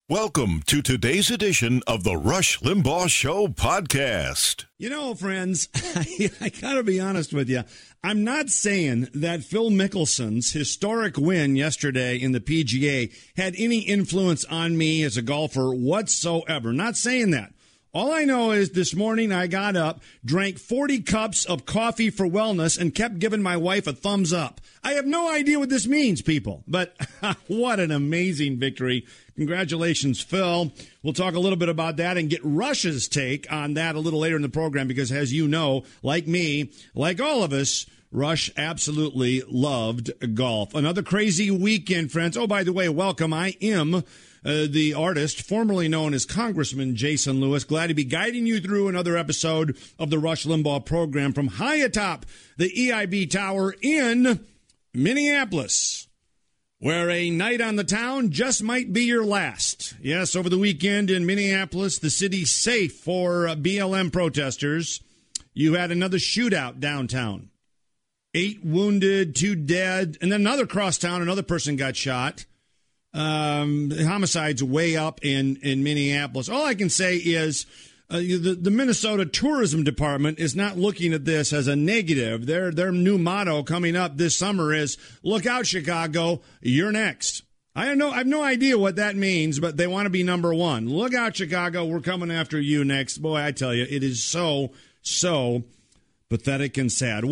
Welcome to today's edition of the Rush Limbaugh Show podcast. You know, friends, I got to be honest with you. I'm not saying that Phil Mickelson's historic win yesterday in the PGA had any influence on me as a golfer whatsoever. Not saying that. All I know is this morning I got up, drank 40 cups of coffee for wellness, and kept giving my wife a thumbs up. I have no idea what this means, people, but what an amazing victory. Congratulations, Phil. We'll talk a little bit about that and get Rush's take on that a little later in the program because, as you know, like me, like all of us, Rush absolutely loved golf. Another crazy weekend, friends. Oh, by the way, welcome. I am the artist formerly known as Congressman Jason Lewis. Glad to be guiding you through another episode of the Rush Limbaugh program from high atop the EIB Tower in Minneapolis, where a night on the town just might be your last. Yes, over the weekend in Minneapolis, the city's safe for BLM protesters. You had another shootout downtown. 8 wounded, 2 dead, and then another cross town, another person got shot. Homicides way up in Minneapolis. All I can say is the Minnesota Tourism Department is not looking at this as a negative. Their new motto coming up this summer is, look out, Chicago, you're next. I have no idea what that means, but they want to be number one. Look out, Chicago, we're coming after you next. Boy, I tell you, it is so pathetic and sad.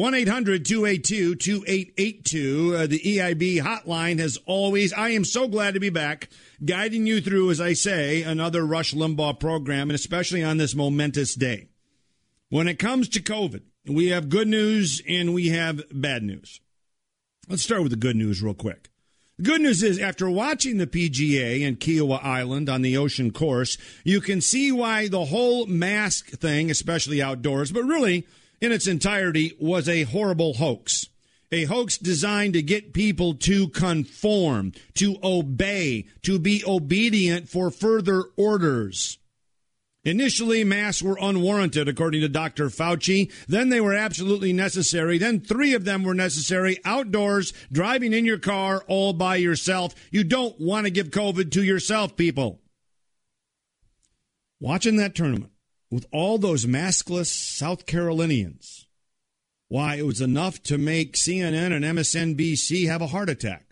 1-800-282-2882. The EIB hotline has always, I am so glad to be back, guiding you through, as I say, another Rush Limbaugh program, and especially on this momentous day. When it comes to COVID, we have good news and we have bad news. Let's start with the good news real quick. The good news is, after watching the PGA and Kiowa Island on the ocean course, you can see why the whole mask thing, especially outdoors, but really in its entirety, was a horrible hoax. A hoax designed to get people to conform, to obey, to be obedient for further orders. Initially, masks were unwarranted, according to Dr. Fauci. Then they were absolutely necessary. Then 3 of them were necessary outdoors, driving in your car all by yourself. You don't want to give COVID to yourself, people. Watching that tournament with all those maskless South Carolinians, why, it was enough to make CNN and MSNBC have a heart attack.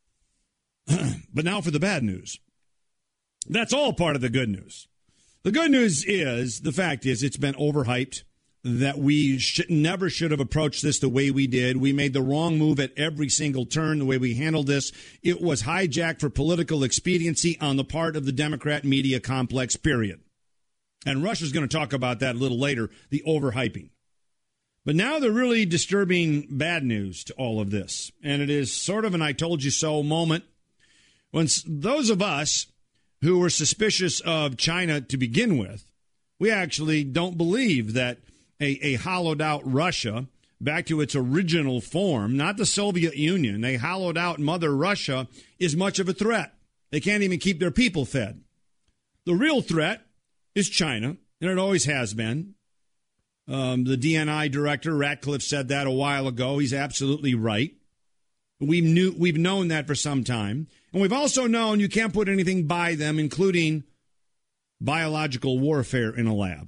But now for the bad news. That's all part of the good news. The good news is, the fact is, it's been overhyped, that we never should have approached this the way we did. We made the wrong move at every single turn, the way we handled this. It was hijacked for political expediency on the part of the Democrat media complex, period. And Rush is going to talk about that a little later, the overhyping. But now the really disturbing bad news to all of this, and it is sort of an I told you so moment, when those of us who were suspicious of China to begin with, we actually don't believe that a hollowed out Russia, back to its original form, not the Soviet Union, a hollowed out Mother Russia, is much of a threat. They can't even keep their people fed. The real threat is China, and it always has been. The DNI director, Ratcliffe, said that a while ago. He's absolutely right. We've known that for some time. And we've also known you can't put anything by them, including biological warfare in a lab.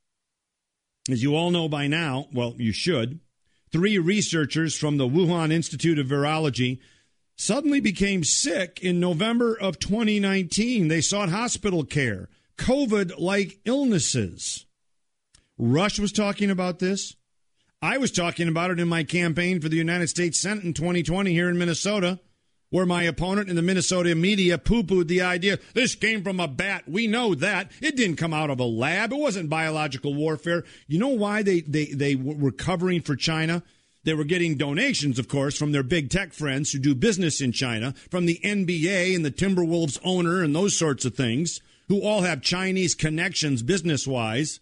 As you all know by now, well, you should, 3 researchers from the Wuhan Institute of Virology suddenly became sick in November of 2019. They sought hospital care. COVID-like illnesses. Rush was talking about this. I was talking about it in my campaign for the United States Senate in 2020 here in Minnesota, where my opponent in the Minnesota media poo-pooed the idea, this came from a bat. We know that. It didn't come out of a lab. It wasn't biological warfare. You know why they were covering for China? They were getting donations, of course, from their big tech friends who do business in China, from the NBA and the Timberwolves owner and those sorts of things, who all have Chinese connections business-wise.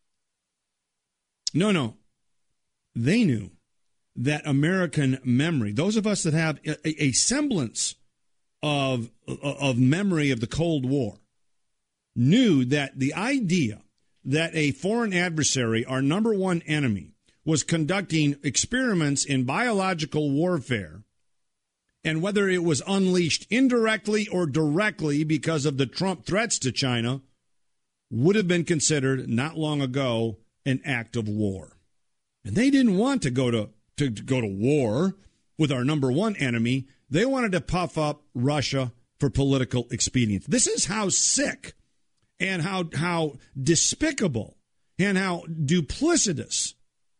No. They knew that American memory, those of us that have a semblance of memory of the Cold War, knew that the idea that a foreign adversary, our number one enemy, was conducting experiments in biological warfare and whether it was unleashed indirectly or directly because of the Trump threats to China, would have been considered not long ago an act of war. And they didn't want to go to war with our number one enemy. They wanted to puff up Russia for political expedience. This is how sick and how despicable and how duplicitous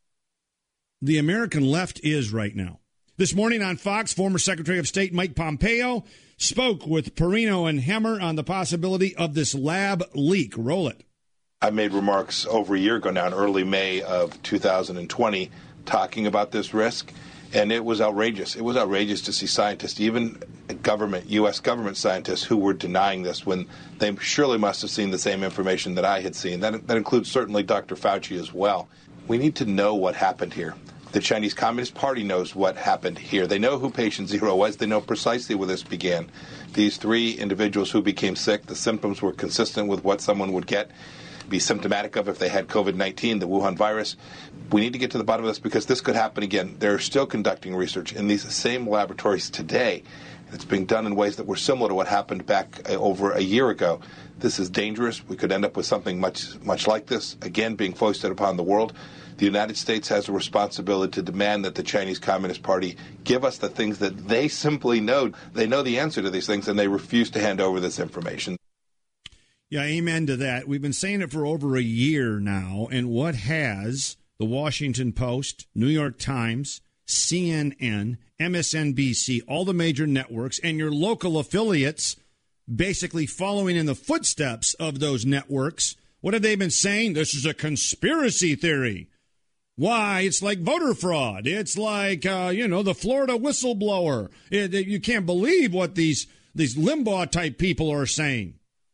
the American left is right now. This morning on Fox, former Secretary of State Mike Pompeo spoke with Perino and Hemmer on the possibility of this lab leak. Roll it. I made remarks over a year ago now in early May of 2020 talking about this risk, and it was outrageous. It was outrageous to see scientists, even U.S. government scientists, who were denying this when they surely must have seen the same information that I had seen. That includes certainly Dr. Fauci as well. We need to know what happened here. The Chinese Communist Party knows what happened here. They know who patient zero was. They know precisely where this began. These three individuals who became sick, the symptoms were consistent with what someone would be symptomatic of if they had COVID-19, the Wuhan virus. We need to get to the bottom of this because this could happen again. They're still conducting research in these same laboratories today. It's being done in ways that were similar to what happened back over a year ago. This is dangerous. We could end up with something much like this, again, being foisted upon the world. The United States has a responsibility to demand that the Chinese Communist Party give us the things that they simply know. They know the answer to these things, and they refuse to hand over this information. Yeah, amen to that. We've been saying it for over a year now, and what has the Washington Post, New York Times, CNN, MSNBC, all the major networks, and your local affiliates basically following in the footsteps of those networks, what have they been saying? This is a conspiracy theory. Why? It's like voter fraud. It's like, the Florida whistleblower. You can't believe what these Limbaugh-type people are saying.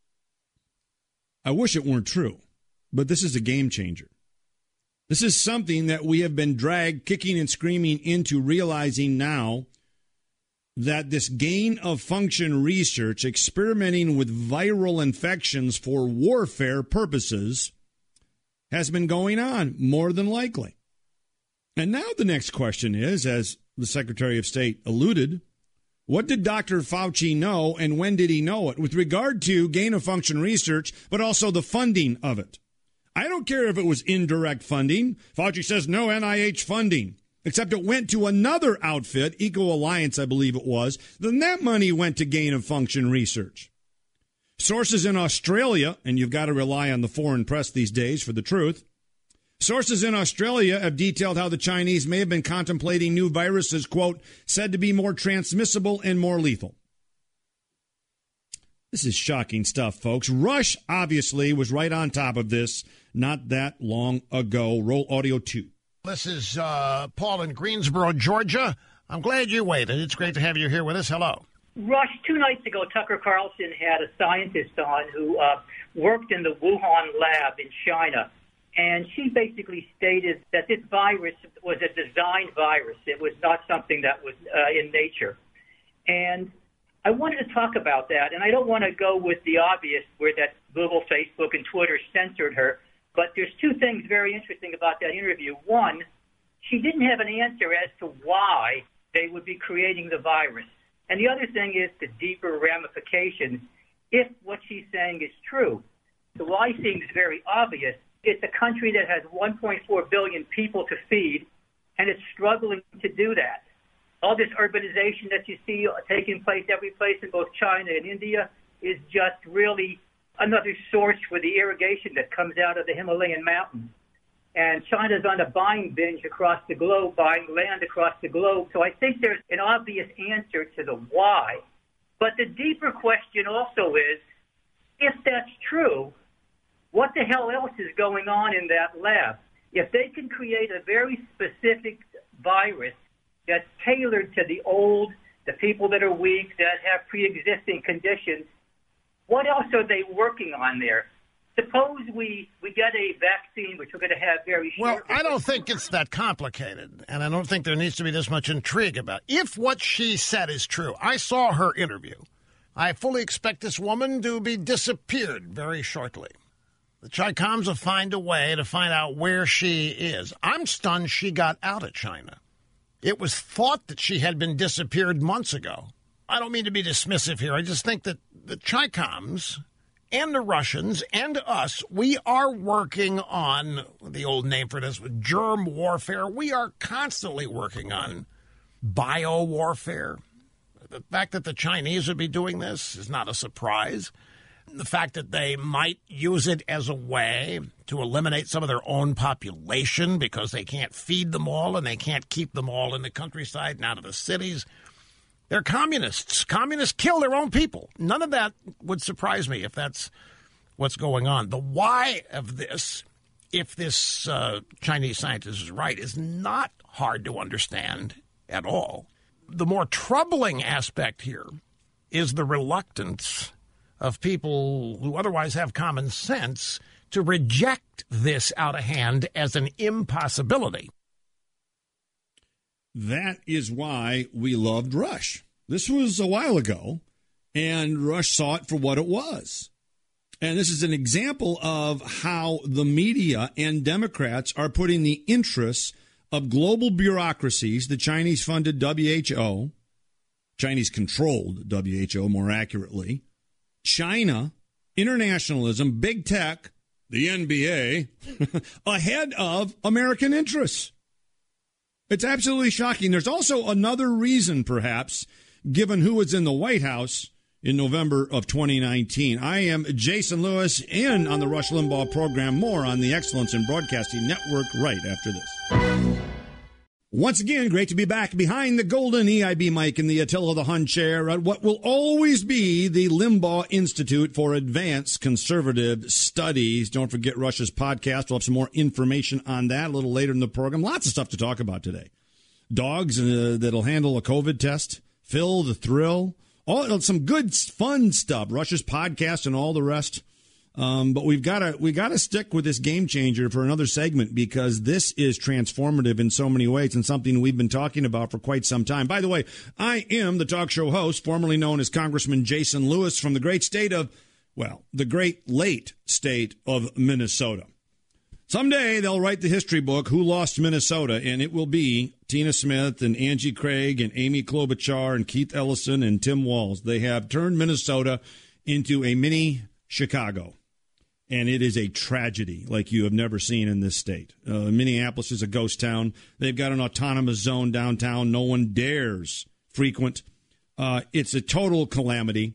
I wish it weren't true, but this is a game changer. This is something that we have been dragged kicking and screaming into realizing now that this gain-of-function research experimenting with viral infections for warfare purposes has been going on, more than likely. And now the next question is, as the Secretary of State alluded, what did Dr. Fauci know and when did he know it with regard to gain-of-function research, but also the funding of it? I don't care if it was indirect funding. Fauci says no NIH funding, except it went to another outfit, Eco Alliance, I believe it was. Then that money went to gain-of-function research. Sources in Australia, and you've got to rely on the foreign press these days for the truth, sources in Australia have detailed how the Chinese may have been contemplating new viruses, quote, said to be more transmissible and more lethal. This is shocking stuff, folks. Rush obviously was right on top of this not that long ago. Roll audio 2. This is Paul in Greensboro, Georgia. I'm glad you waited. It's great to have you here with us. Hello. Rush, 2 nights ago, Tucker Carlson had a scientist on who worked in the Wuhan lab in China, and she basically stated that this virus was a designed virus. It was not something that was in nature. And I wanted to talk about that, and I don't want to go with the obvious where that Google, Facebook, and Twitter censored her, but there's 2 things very interesting about that interview. One, she didn't have an answer as to why they would be creating the virus. And the other thing is the deeper ramifications if what she's saying is true. The why seems very obvious. It's a country that has 1.4 billion people to feed, and it's struggling to do that. All this urbanization that you see taking place every place in both China and India is just really another source for the irrigation that comes out of the Himalayan mountains. And China's on a buying binge across the globe, buying land across the globe. So I think there's an obvious answer to the why. But the deeper question also is, if that's true, what the hell else is going on in that lab? If they can create a very specific virus that's tailored to the old, the people that are weak, that have pre-existing conditions, what else are they working on there? Suppose we get a vaccine, which we're going to have very shortly. Well, I don't think it's that complicated, and I don't think there needs to be this much intrigue about it. If what she said is true, I saw her interview. I fully expect this woman to be disappeared very shortly. The Chi-Coms will find a way to find out where she is. I'm stunned she got out of China. It was thought that she had been disappeared months ago. I don't mean to be dismissive here. I just think that the Chicoms and the Russians and us, we are working on, the old name for this, germ warfare. We are constantly working on bio warfare. The fact that the Chinese would be doing this is not a surprise. The fact that they might use it as a way to eliminate some of their own population because they can't feed them all and they can't keep them all in the countryside and out of the cities. They're communists. Communists kill their own people. None of that would surprise me if that's what's going on. The why of this, if this Chinese scientist is right, is not hard to understand at all. The more troubling aspect here is the reluctance of people who otherwise have common sense to reject this out of hand as an impossibility. That is why we loved Rush. This was a while ago, and Rush saw it for what it was. And this is an example of how the media and Democrats are putting the interests of global bureaucracies, the Chinese-funded WHO, Chinese-controlled WHO, more accurately, China, internationalism, big tech, the NBA, ahead of American interests. It's absolutely shocking. There's also another reason, perhaps, given who was in the White House in November of 2019. I am Jason Lewis, in on the Rush Limbaugh program. More on the Excellence in Broadcasting Network right after this. Once again, great to be back behind the golden EIB mic in the Attila the Hun chair at what will always be the Limbaugh Institute for Advanced Conservative Studies. Don't forget Rush's podcast. We'll have some more information on that a little later in the program. Lots of stuff to talk about today. Dogs that'll handle a COVID test, Phil the Thrill, some good, fun stuff. Rush's podcast and all the rest. But we got to stick with this game changer for another segment, because this is transformative in so many ways and something we've been talking about for quite some time. By the way, I am the talk show host, formerly known as Congressman Jason Lewis, from the great state of, the great late state of Minnesota. Someday they'll write the history book, Who Lost Minnesota, and it will be Tina Smith and Angie Craig and Amy Klobuchar and Keith Ellison and Tim Walz. They have turned Minnesota into a mini Chicago. And it is a tragedy like you have never seen in this state. Minneapolis is a ghost town. They've got an autonomous zone downtown no one dares frequent. It's a total calamity.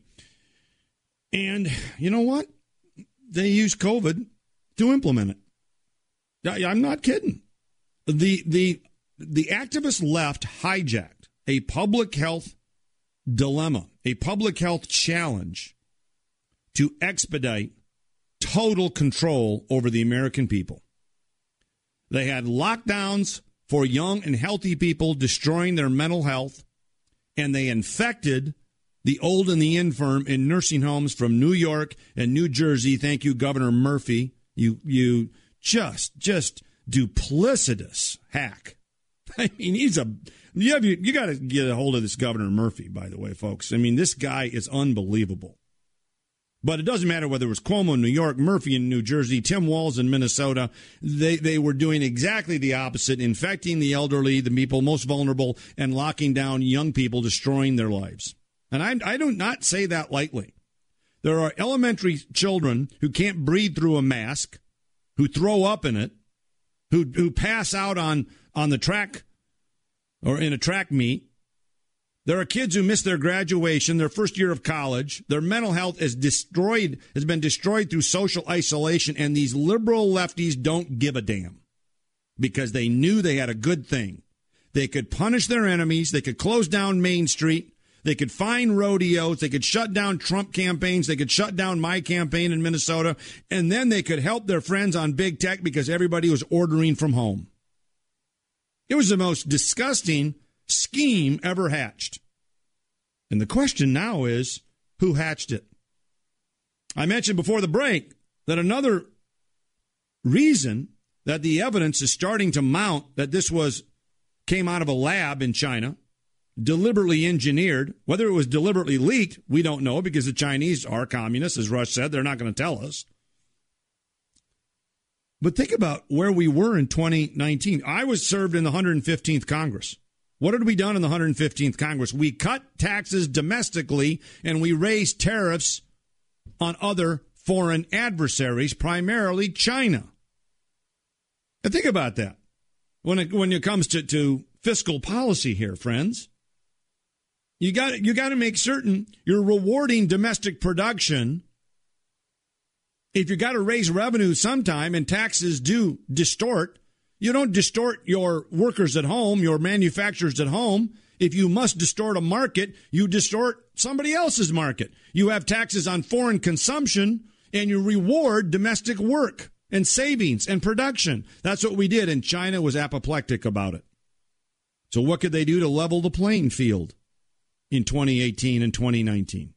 And you know what? They use COVID to implement it. I'm not kidding. The activist left hijacked a public health dilemma, a public health challenge to expedite total control over the American people. They had lockdowns for young and healthy people, destroying their mental health, and they infected the old and the infirm in nursing homes from New York and New Jersey. Thank you, Governor Murphy. You just duplicitous hack. I mean, you got to get a hold of this Governor Murphy, by the way, folks. I mean, this guy is unbelievable. But it doesn't matter whether it was Cuomo in New York, Murphy in New Jersey, Tim Walz in Minnesota. They were doing exactly the opposite, infecting the elderly, the people most vulnerable, and locking down young people, destroying their lives. And I do not say that lightly. There are elementary children who can't breathe through a mask, who throw up in it, who pass out on the track or in a track meet. There are kids who miss their graduation, their first year of college. Their mental health has been destroyed through social isolation, and these liberal lefties don't give a damn because they knew they had a good thing. They could punish their enemies. They could close down Main Street. They could fine rodeos. They could shut down Trump campaigns. They could shut down my campaign in Minnesota. And then they could help their friends on big tech because everybody was ordering from home. It was the most disgusting scheme ever hatched. And the question now is, who hatched it? I mentioned before the break that another reason that the evidence is starting to mount that this came out of a lab in China, deliberately engineered. Whether it was deliberately leaked, we don't know, because the Chinese are communists, as Rush said. They're not going to tell us. But think about where we were in 2019. I was served in the 115th Congress. What had we done in the 115th Congress? We cut taxes domestically and we raised tariffs on other foreign adversaries, primarily China. And think about that when it comes to fiscal policy here, friends. You got to make certain you're rewarding domestic production. If you got to raise revenue sometime and taxes do distort, you don't distort your workers at home, your manufacturers at home. If you must distort a market, you distort somebody else's market. You have taxes on foreign consumption, and you reward domestic work and savings and production. That's what we did, and China was apoplectic about it. So what could they do to level the playing field in 2018 and 2019?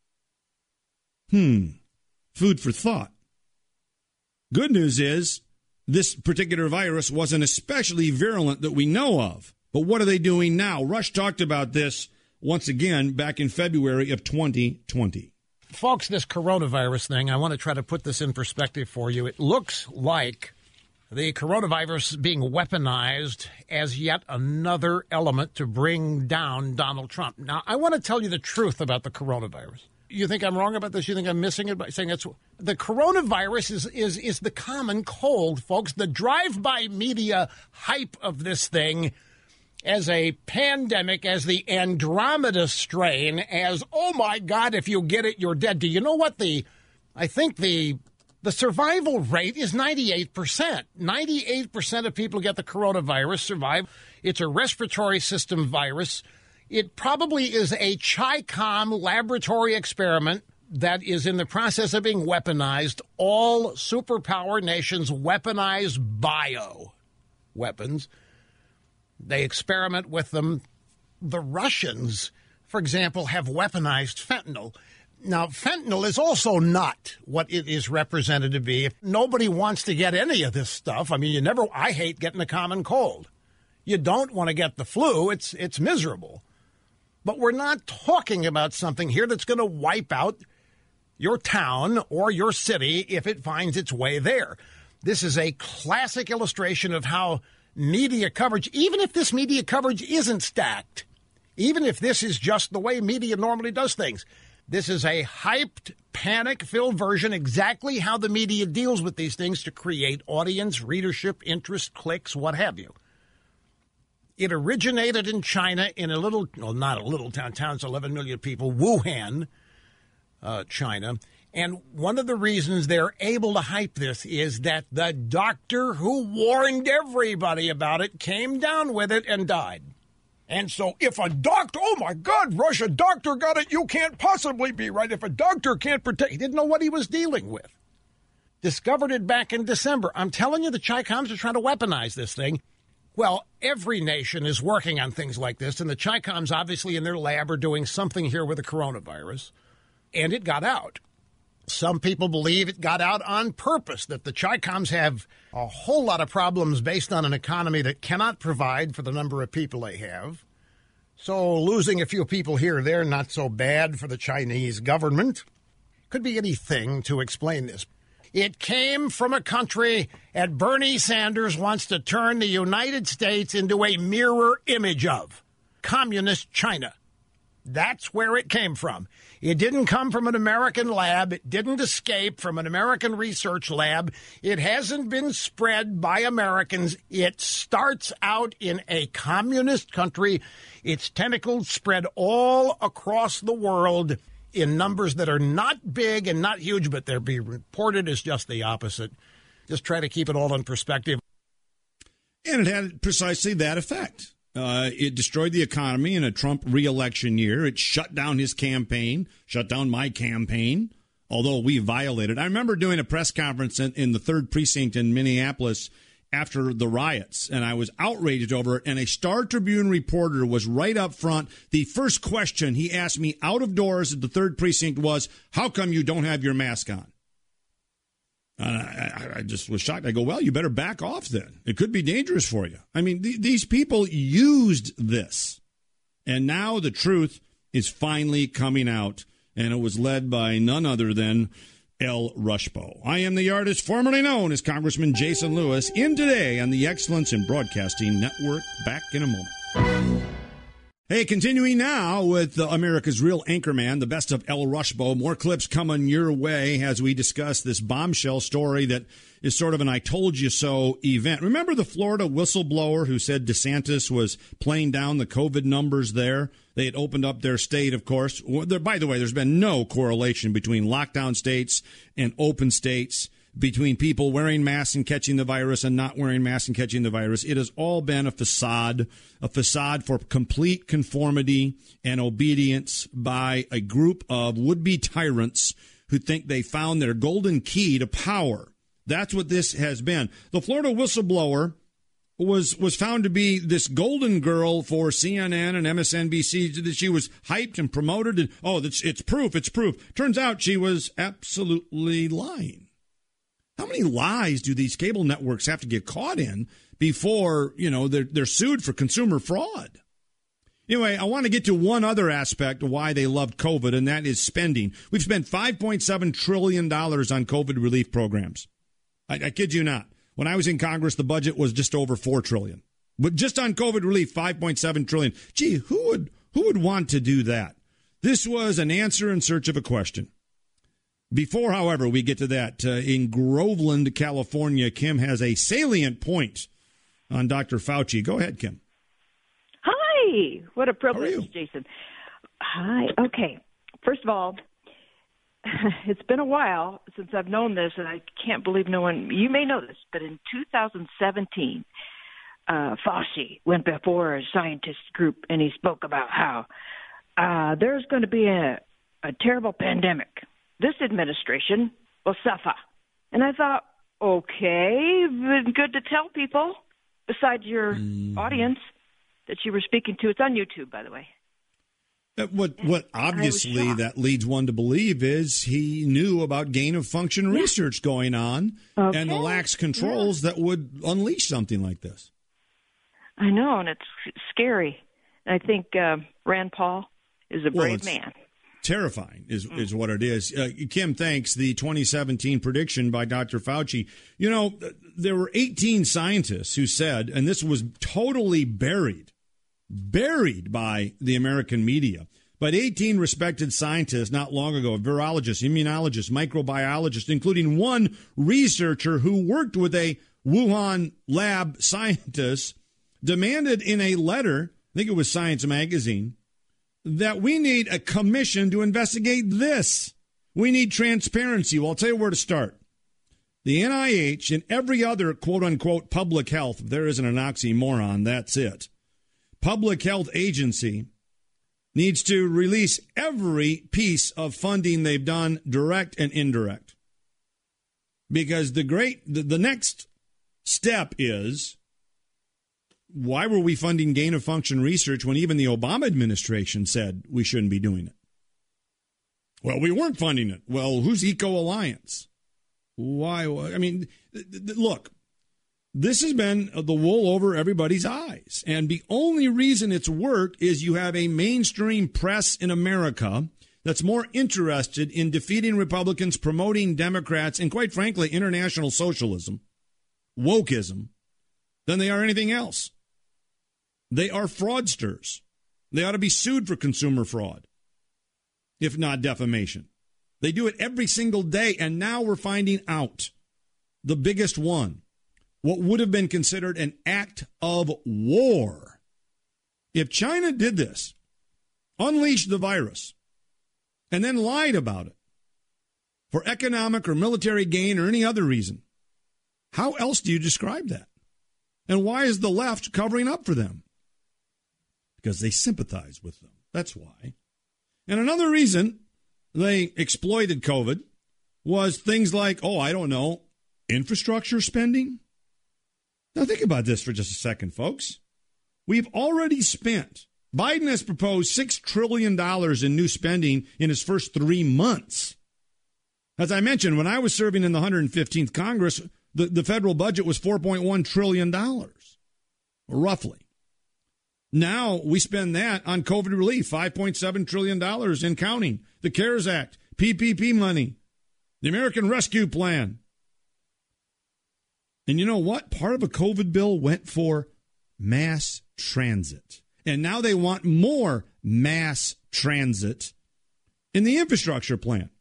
Food for thought. Good news is this particular virus wasn't especially virulent that we know of. But what are they doing now? Rush talked about this once again back in February of 2020. Folks, this coronavirus thing, I want to try to put this in perspective for you. It looks like the coronavirus being weaponized as yet another element to bring down Donald Trump. Now, I want to tell you the truth about the coronavirus. You think I'm wrong about this? You think I'm missing it by saying it's the coronavirus is the common cold, folks. The drive-by media hype of this thing as a pandemic, as the Andromeda strain, as, oh, my God, if you get it, you're dead. Do you know what I think the survival rate is 98%. 98% of people get the coronavirus survive. It's a respiratory system virus. It probably is a Chi-Com laboratory experiment that is in the process of being weaponized. All superpower nations weaponize bio weapons. They experiment with them. The Russians, for example, have weaponized fentanyl. Now, fentanyl is also not what it is represented to be. Nobody wants to get any of this stuff. I mean, I hate getting a common cold. You don't want to get the flu. It's miserable. But we're not talking about something here that's going to wipe out your town or your city if it finds its way there. This is a classic illustration of how media coverage, even if this media coverage isn't stacked, even if this is just the way media normally does things, this is a hyped, panic-filled version, exactly how the media deals with these things to create audience, readership, interest, clicks, what have you. It originated in China in not a little town's 11 million people, Wuhan, China. And one of the reasons they're able to hype this is that the doctor who warned everybody about it came down with it and died. And so if a doctor, oh my God, Russia doctor got it, you can't possibly be right. If a doctor can't protect, he didn't know what he was dealing with. Discovered it back in December. I'm telling you, the Chi-Coms are trying to weaponize this thing. Well, every nation is working on things like this, and the Chi-Coms obviously in their lab are doing something here with the coronavirus, and it got out. Some people believe it got out on purpose, that the Chi-Coms have a whole lot of problems based on an economy that cannot provide for the number of people they have. So losing a few people here or there, not so bad for the Chinese government. Could be anything to explain this. It came from a country that Bernie Sanders wants to turn the United States into a mirror image of. Communist China. That's where it came from. It didn't come from an American lab. It didn't escape from an American research lab. It hasn't been spread by Americans. It starts out in a communist country. Its tentacles spread all across the world in numbers that are not big and not huge, but they're being reported as just the opposite. Just try to keep it all in perspective. And it had precisely that effect. It destroyed the economy in a Trump re-election year. It shut down his campaign, shut down my campaign, although we violated. I remember doing a press conference in the 3rd Precinct in Minneapolis after the riots, and I was outraged over it, and a Star Tribune reporter was right up front. The first question he asked me out of doors at the 3rd Precinct was, how come you don't have your mask on? I just was shocked. I go, well, you better back off then. It could be dangerous for you. I mean, these people used this. And now the truth is finally coming out. And it was led by none other than Al Rushbo. I am the artist formerly known as Congressman Jason Lewis. In today on the Excellence in Broadcasting Network. Back in a moment. Hey, continuing now with America's Real Anchorman, the best of El Rushbo. More clips coming your way as we discuss this bombshell story that is sort of an I told you so event. Remember the Florida whistleblower who said DeSantis was playing down the COVID numbers there? They had opened up their state, of course. By the way, there's been no correlation between lockdown states and open states, between people wearing masks and catching the virus and not wearing masks and catching the virus. It has all been a facade for complete conformity and obedience by a group of would-be tyrants who think they found their golden key to power. That's what this has been. The Florida whistleblower was found to be this golden girl for CNN and MSNBC. She was hyped and promoted. And, it's proof. Turns out she was absolutely lying. How many lies do these cable networks have to get caught in before, they're sued for consumer fraud? Anyway, I want to get to one other aspect of why they loved COVID, and that is spending. We've spent $5.7 trillion on COVID relief programs. I kid you not. When I was in Congress, the budget was just over $4 trillion. But just on COVID relief, $5.7 trillion. Gee, who would want to do that? This was an answer in search of a question. Before, however, we get to that, in Groveland, California, Kim has a salient point on Dr. Fauci. Go ahead, Kim. Hi. What a privilege, Jason. Hi. Okay. First of all, it's been a while since I've known this, and I can't believe no one, you may know this, but in 2017, Fauci went before a scientist group, and he spoke about how there's going to be a terrible pandemic. This administration will suffer. And I thought, okay, good to tell people, besides your audience, that you were speaking to. It's on YouTube, by the way. What obviously that leads one to believe is he knew about gain-of-function research going on and the lax controls that would unleash something like this. I know, and it's scary. I think Rand Paul is a brave man. Terrifying is what it is. Kim, thanks. The 2017 prediction by Dr. Fauci. There were 18 scientists who said, and this was totally buried by the American media, but 18 respected scientists not long ago, virologists, immunologists, microbiologists, including one researcher who worked with a Wuhan lab scientist, demanded in a letter, I think it was Science Magazine, that we need a commission to investigate this. We need transparency. Well, I'll tell you where to start. The NIH and every other quote-unquote public health, if there isn't an oxymoron, that's it, public health agency needs to release every piece of funding they've done, direct and indirect. Because the next step is, why were we funding gain-of-function research when even the Obama administration said we shouldn't be doing it? Well, we weren't funding it. Well, who's Eco Alliance? Why? I mean, look, this has been the wool over everybody's eyes. And the only reason it's worked is you have a mainstream press in America that's more interested in defeating Republicans, promoting Democrats, and quite frankly, international socialism, wokeism, than they are anything else. They are fraudsters. They ought to be sued for consumer fraud, if not defamation. They do it every single day, and now we're finding out the biggest one, what would have been considered an act of war. If China did this, unleashed the virus, and then lied about it for economic or military gain or any other reason, how else do you describe that? And why is the left covering up for them? Because they sympathize with them. That's why. And another reason they exploited COVID was things like, infrastructure spending. Now think about this for just a second, folks. We've already spent, Biden has proposed $6 trillion in new spending in his first 3 months. As I mentioned, when I was serving in the 115th Congress, the federal budget was $4.1 trillion, roughly. Now we spend that on COVID relief, $5.7 trillion and counting. The CARES Act, PPP money, the American Rescue Plan. And you know what? Part of a COVID bill went for mass transit. And now they want more mass transit in the infrastructure plan.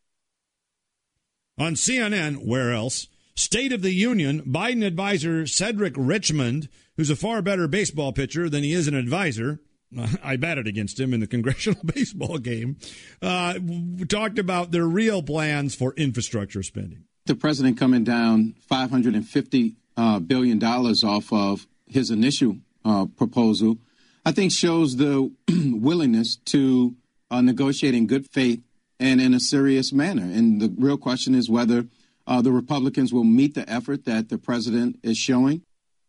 On CNN, where else, State of the Union, Biden advisor Cedric Richmond, who's a far better baseball pitcher than he is an advisor, I batted against him in the congressional baseball game, talked about their real plans for infrastructure spending. The president coming down $550 billion off of his initial proposal, I think shows the willingness to negotiate in good faith and in a serious manner. And the real question is whether the Republicans will meet the effort that the president is showing.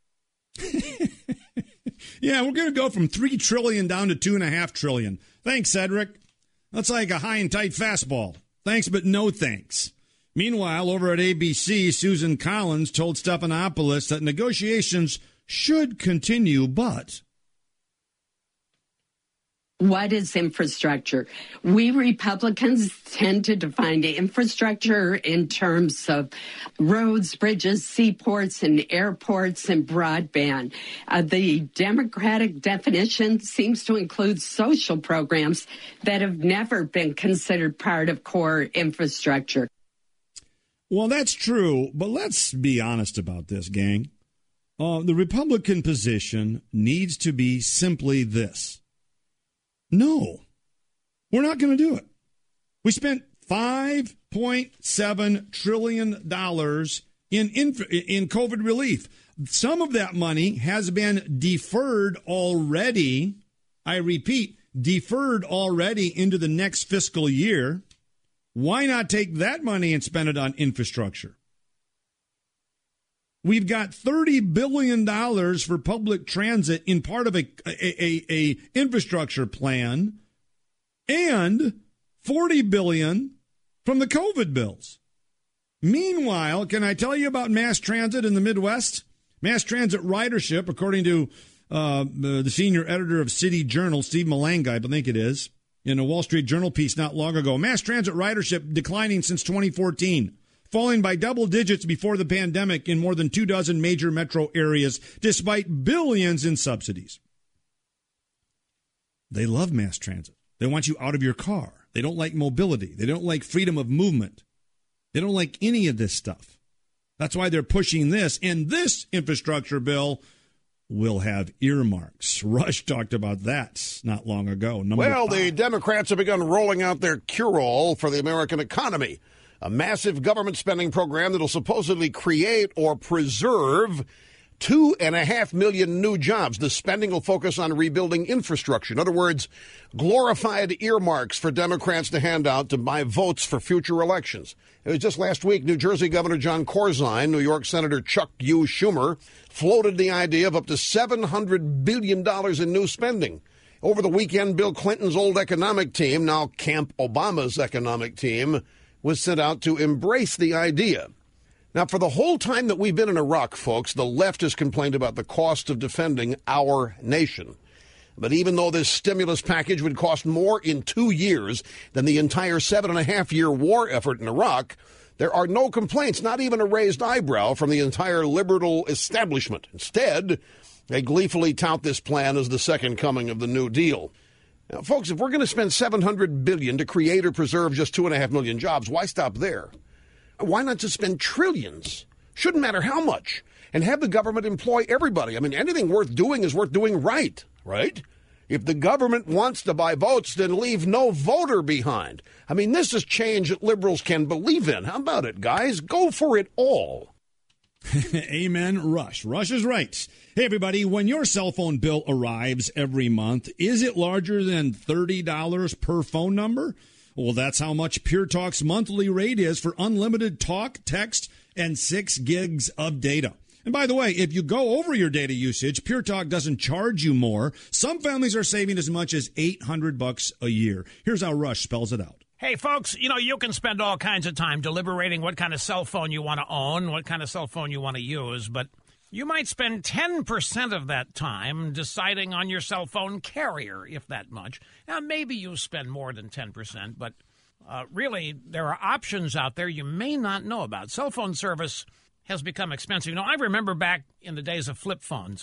Yeah, we're going to go from $3 trillion down to $2.5 trillion. Thanks, Cedric. That's like a high and tight fastball. Thanks, but no thanks. Meanwhile, over at ABC, Susan Collins told Stephanopoulos that negotiations should continue, but... What is infrastructure? We Republicans tend to define infrastructure in terms of roads, bridges, seaports, and airports, and broadband. The Democratic definition seems to include social programs that have never been considered part of core infrastructure. Well, that's true, but let's be honest about this, gang. The Republican position needs to be simply this. No, we're not going to do it. We spent $5.7 trillion in COVID relief. Some of that money has been deferred already. I repeat, deferred already into the next fiscal year. Why not take that money and spend it on infrastructure? We've got $30 billion for public transit in part of a infrastructure plan and $40 billion from the COVID bills. Meanwhile, can I tell you about mass transit in the Midwest? Mass transit ridership, according to the senior editor of City Journal, Steve Malanga, I think it is, in a Wall Street Journal piece not long ago, mass transit ridership declining since 2014. Falling by double digits before the pandemic in more than 24 major metro areas, despite billions in subsidies. They love mass transit. They want you out of your car. They don't like mobility. They don't like freedom of movement. They don't like any of this stuff. That's why they're pushing this. And this infrastructure bill will have earmarks. Rush talked about that not long ago. The Democrats have begun rolling out their cure-all for the American economy. A massive government spending program that will supposedly create or preserve 2.5 million new jobs. The spending will focus on rebuilding infrastructure. In other words, glorified earmarks for Democrats to hand out to buy votes for future elections. It was just last week, New Jersey Governor John Corzine, New York Senator Chuck U. Schumer floated the idea of up to $700 billion in new spending. Over the weekend, Bill Clinton's old economic team, now Camp Obama's economic team, was sent out to embrace the idea. Now, for the whole time that we've been in Iraq, folks, the left has complained about the cost of defending our nation. But even though this stimulus package would cost more in 2 years than the entire 7.5-year war effort in Iraq, there are no complaints, not even a raised eyebrow from the entire liberal establishment. Instead, they gleefully tout this plan as the second coming of the New Deal. Now, folks, if we're going to spend $700 billion to create or preserve just 2.5 million jobs, why stop there? Why not just spend trillions? Shouldn't matter how much. And have the government employ everybody. I mean, anything worth doing is worth doing right? If the government wants to buy votes, then leave no voter behind. I mean, this is change that liberals can believe in. How about it, guys? Go for it all. Amen, Rush. Rush is right. Hey, everybody, when your cell phone bill arrives every month, is it larger than $30 per phone number? Well, that's how much Pure Talk's monthly rate is for unlimited talk, text, and 6 gigs of data. And by the way, if you go over your data usage, Pure Talk doesn't charge you more. Some families are saving as much as $800 a year. Here's how Rush spells it out. Hey, folks, you can spend all kinds of time deliberating what kind of cell phone you want to own, what kind of cell phone you want to use, but you might spend 10% of that time deciding on your cell phone carrier, if that much. Now, maybe you spend more than 10%, but really, there are options out there you may not know about. Cell phone service has become expensive. I remember back in the days of flip phones,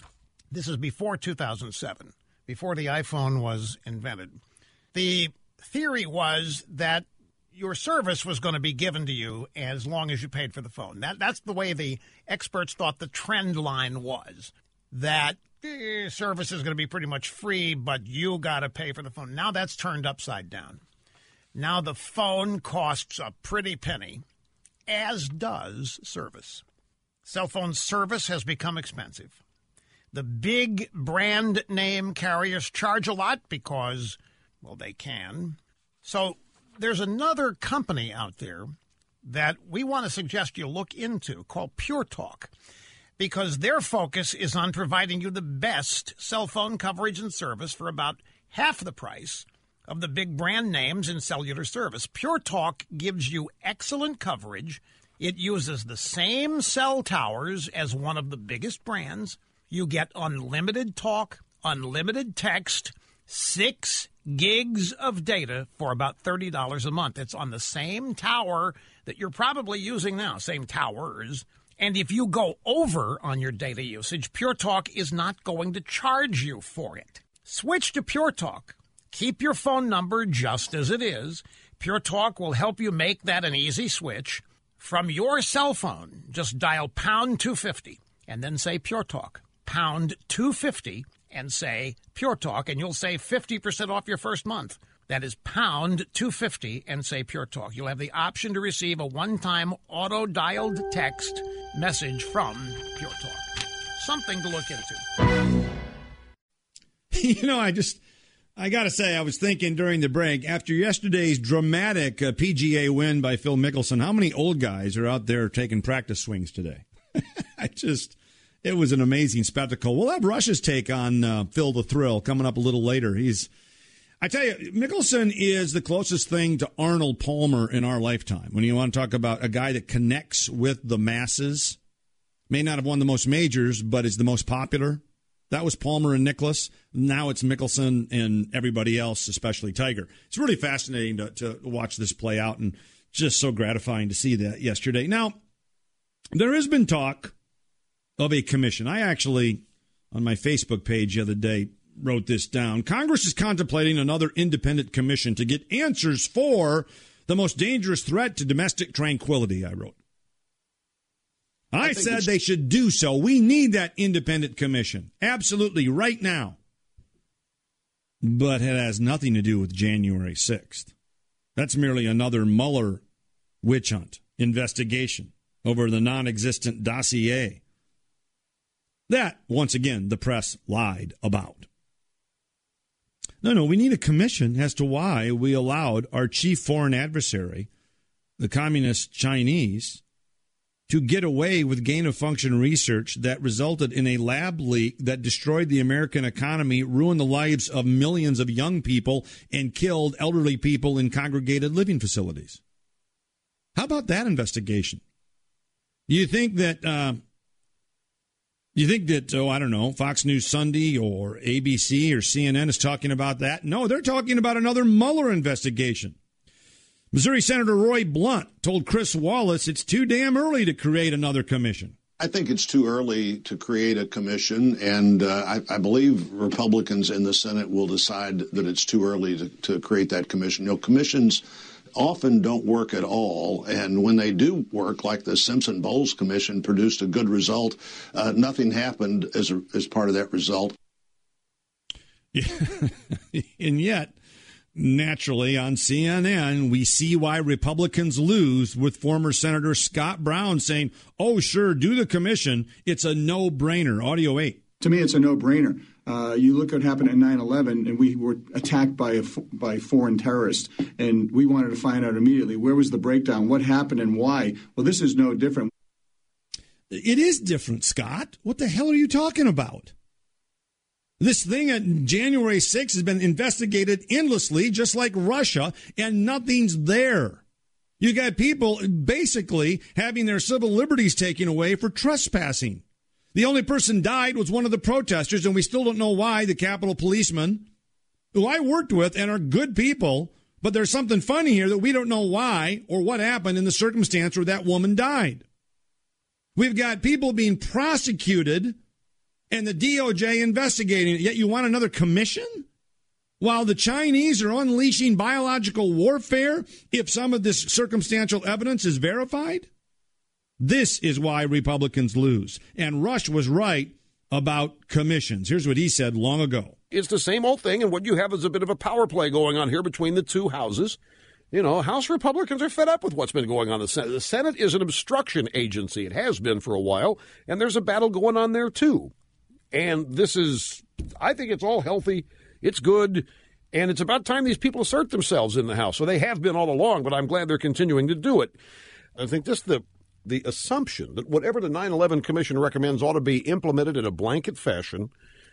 This is before 2007, before the iPhone was invented. The theory was that your service was going to be given to you as long as you paid for the phone. That's the way the experts thought the trend line was, that service is going to be pretty much free, but you got to pay for the phone. Now that's turned upside down. Now the phone costs a pretty penny, as does service. Cell phone service has become expensive. The big brand name carriers charge a lot because, well, they can. So there's another company out there that we want to suggest you look into called Pure Talk, because their focus is on providing you the best cell phone coverage and service for about half the price of the big brand names in cellular service. Pure Talk gives you excellent coverage. It uses the same cell towers as one of the biggest brands. You get unlimited talk, unlimited text, 6 gigs of data for about $30 a month. It's on the same tower that you're probably using now, same towers. And if you go over on your data usage, Pure Talk is not going to charge you for it. Switch to Pure Talk. Keep your phone number just as it is. Pure Talk will help you make that an easy switch. From your cell phone, just dial pound 250 and then say Pure Talk. Pound 250 and say Pure Talk, and you'll save 50% off your first month. That is pound 250 and say Pure Talk. You'll have the option to receive a one-time auto-dialed text message from Pure Talk. Something to look into. You know, I got to say, I was thinking during the break, after yesterday's dramatic PGA win by Phil Mickelson, how many old guys are out there taking practice swings today? It was an amazing spectacle. We'll have Rush's take on Phil the Thrill coming up a little later. I tell you, Mickelson is the closest thing to Arnold Palmer in our lifetime. When you want to talk about a guy that connects with the masses, may not have won the most majors, but is the most popular. That was Palmer and Nicklaus. Now it's Mickelson and everybody else, especially Tiger. It's really fascinating to watch this play out, and just so gratifying to see that yesterday. Now, there has been talk of a commission. I actually, on my Facebook page the other day, wrote this down. Congress is contemplating another independent commission to get answers for the most dangerous threat to domestic tranquility, I wrote. I said they should do so. We need that independent commission. Absolutely, right now. But it has nothing to do with January 6th. That's merely another Mueller witch hunt investigation over the non-existent dossier that, once again, the press lied about. No, we need a commission as to why we allowed our chief foreign adversary, the communist Chinese, to get away with gain-of-function research that resulted in a lab leak that destroyed the American economy, ruined the lives of millions of young people, and killed elderly people in congregated living facilities. How about that investigation? Do you think that, I don't know, Fox News Sunday or ABC or CNN is talking about that? No, they're talking about another Mueller investigation. Missouri Senator Roy Blunt told Chris Wallace it's too damn early to create another commission. I think it's too early to create a commission, and I believe Republicans in the Senate will decide that it's too early to create that commission. You know, commissions often don't work at all, and when they do work, like the Simpson-Bowles Commission produced a good result, nothing happened as part of that result. Yeah. And yet, naturally, on CNN, we see why Republicans lose, with former Senator Scott Brown saying, oh, sure, do the commission. It's a no-brainer. Audio 8. To me, it's a no-brainer. You look at what happened at 9/11, and we were attacked by foreign terrorists, and we wanted to find out immediately where was the breakdown, what happened, and why. Well, this is no different. It is different, Scott. What the hell are you talking about? This thing at January 6th has been investigated endlessly, just like Russia, and nothing's there. You got people basically having their civil liberties taken away for trespassing. The only person died was one of the protesters, and we still don't know why. The Capitol policemen, who I worked with and are good people, but there's something funny here that we don't know why or what happened in the circumstance where that woman died. We've got people being prosecuted and the DOJ investigating it, yet you want another commission? While the Chinese are unleashing biological warfare if some of this circumstantial evidence is verified? This is why Republicans lose. And Rush was right about commissions. Here's what he said long ago. It's the same old thing, and what you have is a bit of a power play going on here between the two houses. You know, House Republicans are fed up with what's been going on in the Senate. The Senate is an obstruction agency. It has been for a while, and there's a battle going on there, too. And this is, I think it's all healthy. It's good, and it's about time these people assert themselves in the House. So they have been all along, but I'm glad they're continuing to do it. I think just the assumption that whatever the 9/11 Commission recommends ought to be implemented in a blanket fashion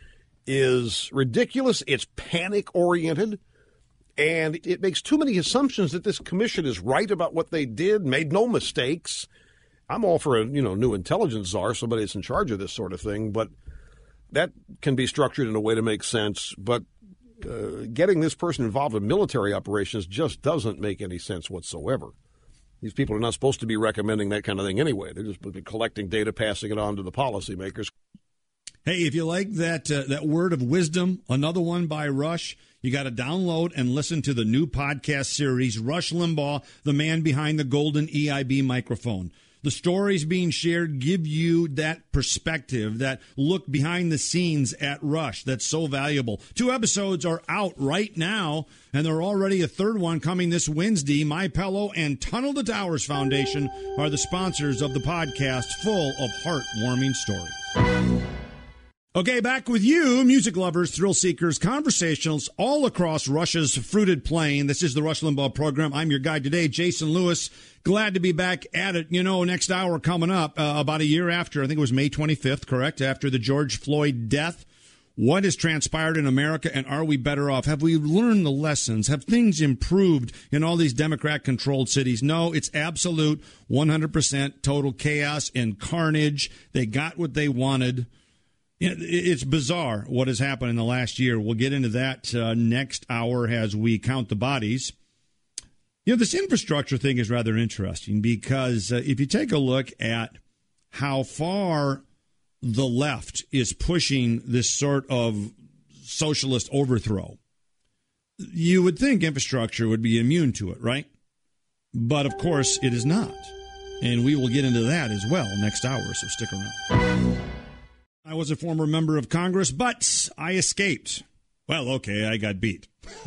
is ridiculous. It's panic-oriented, and it makes too many assumptions that this commission is right about what they did, made no mistakes. I'm all for a new intelligence czar, somebody that's in charge of this sort of thing, but that can be structured in a way to make sense. But getting this person involved in military operations just doesn't make any sense whatsoever. These people are not supposed to be recommending that kind of thing anyway. They're just collecting data, passing it on to the policymakers. Hey, if you like that word of wisdom, another one by Rush, you got to download and listen to the new podcast series, Rush Limbaugh, the man behind the golden EIB microphone. The stories being shared give you that perspective, that look behind the scenes at Rush that's so valuable. 2 episodes are out right now, and there are already a third one coming this Wednesday. MyPillow and Tunnel to Towers Foundation are the sponsors of the podcast, full of heartwarming stories. Okay, back with you, music lovers, thrill seekers, conversationals all across Rush's fruited plain. This is the Rush Limbaugh program. I'm your guide today, Jason Lewis. Glad to be back at it. Next hour coming up, about a year after, I think it was May 25th, correct? After the George Floyd death. What has transpired in America, and are we better off? Have we learned the lessons? Have things improved in all these Democrat-controlled cities? No, it's absolute 100% total chaos and carnage. They got what they wanted. It's bizarre what has happened in the last year. We'll get into that next hour as we count the bodies. This infrastructure thing is rather interesting because if you take a look at how far the left is pushing this sort of socialist overthrow, you would think infrastructure would be immune to it, right? But, of course, it is not. And we will get into that as well next hour, so stick around. I was a former member of Congress, but I escaped. Well, okay, I got beat.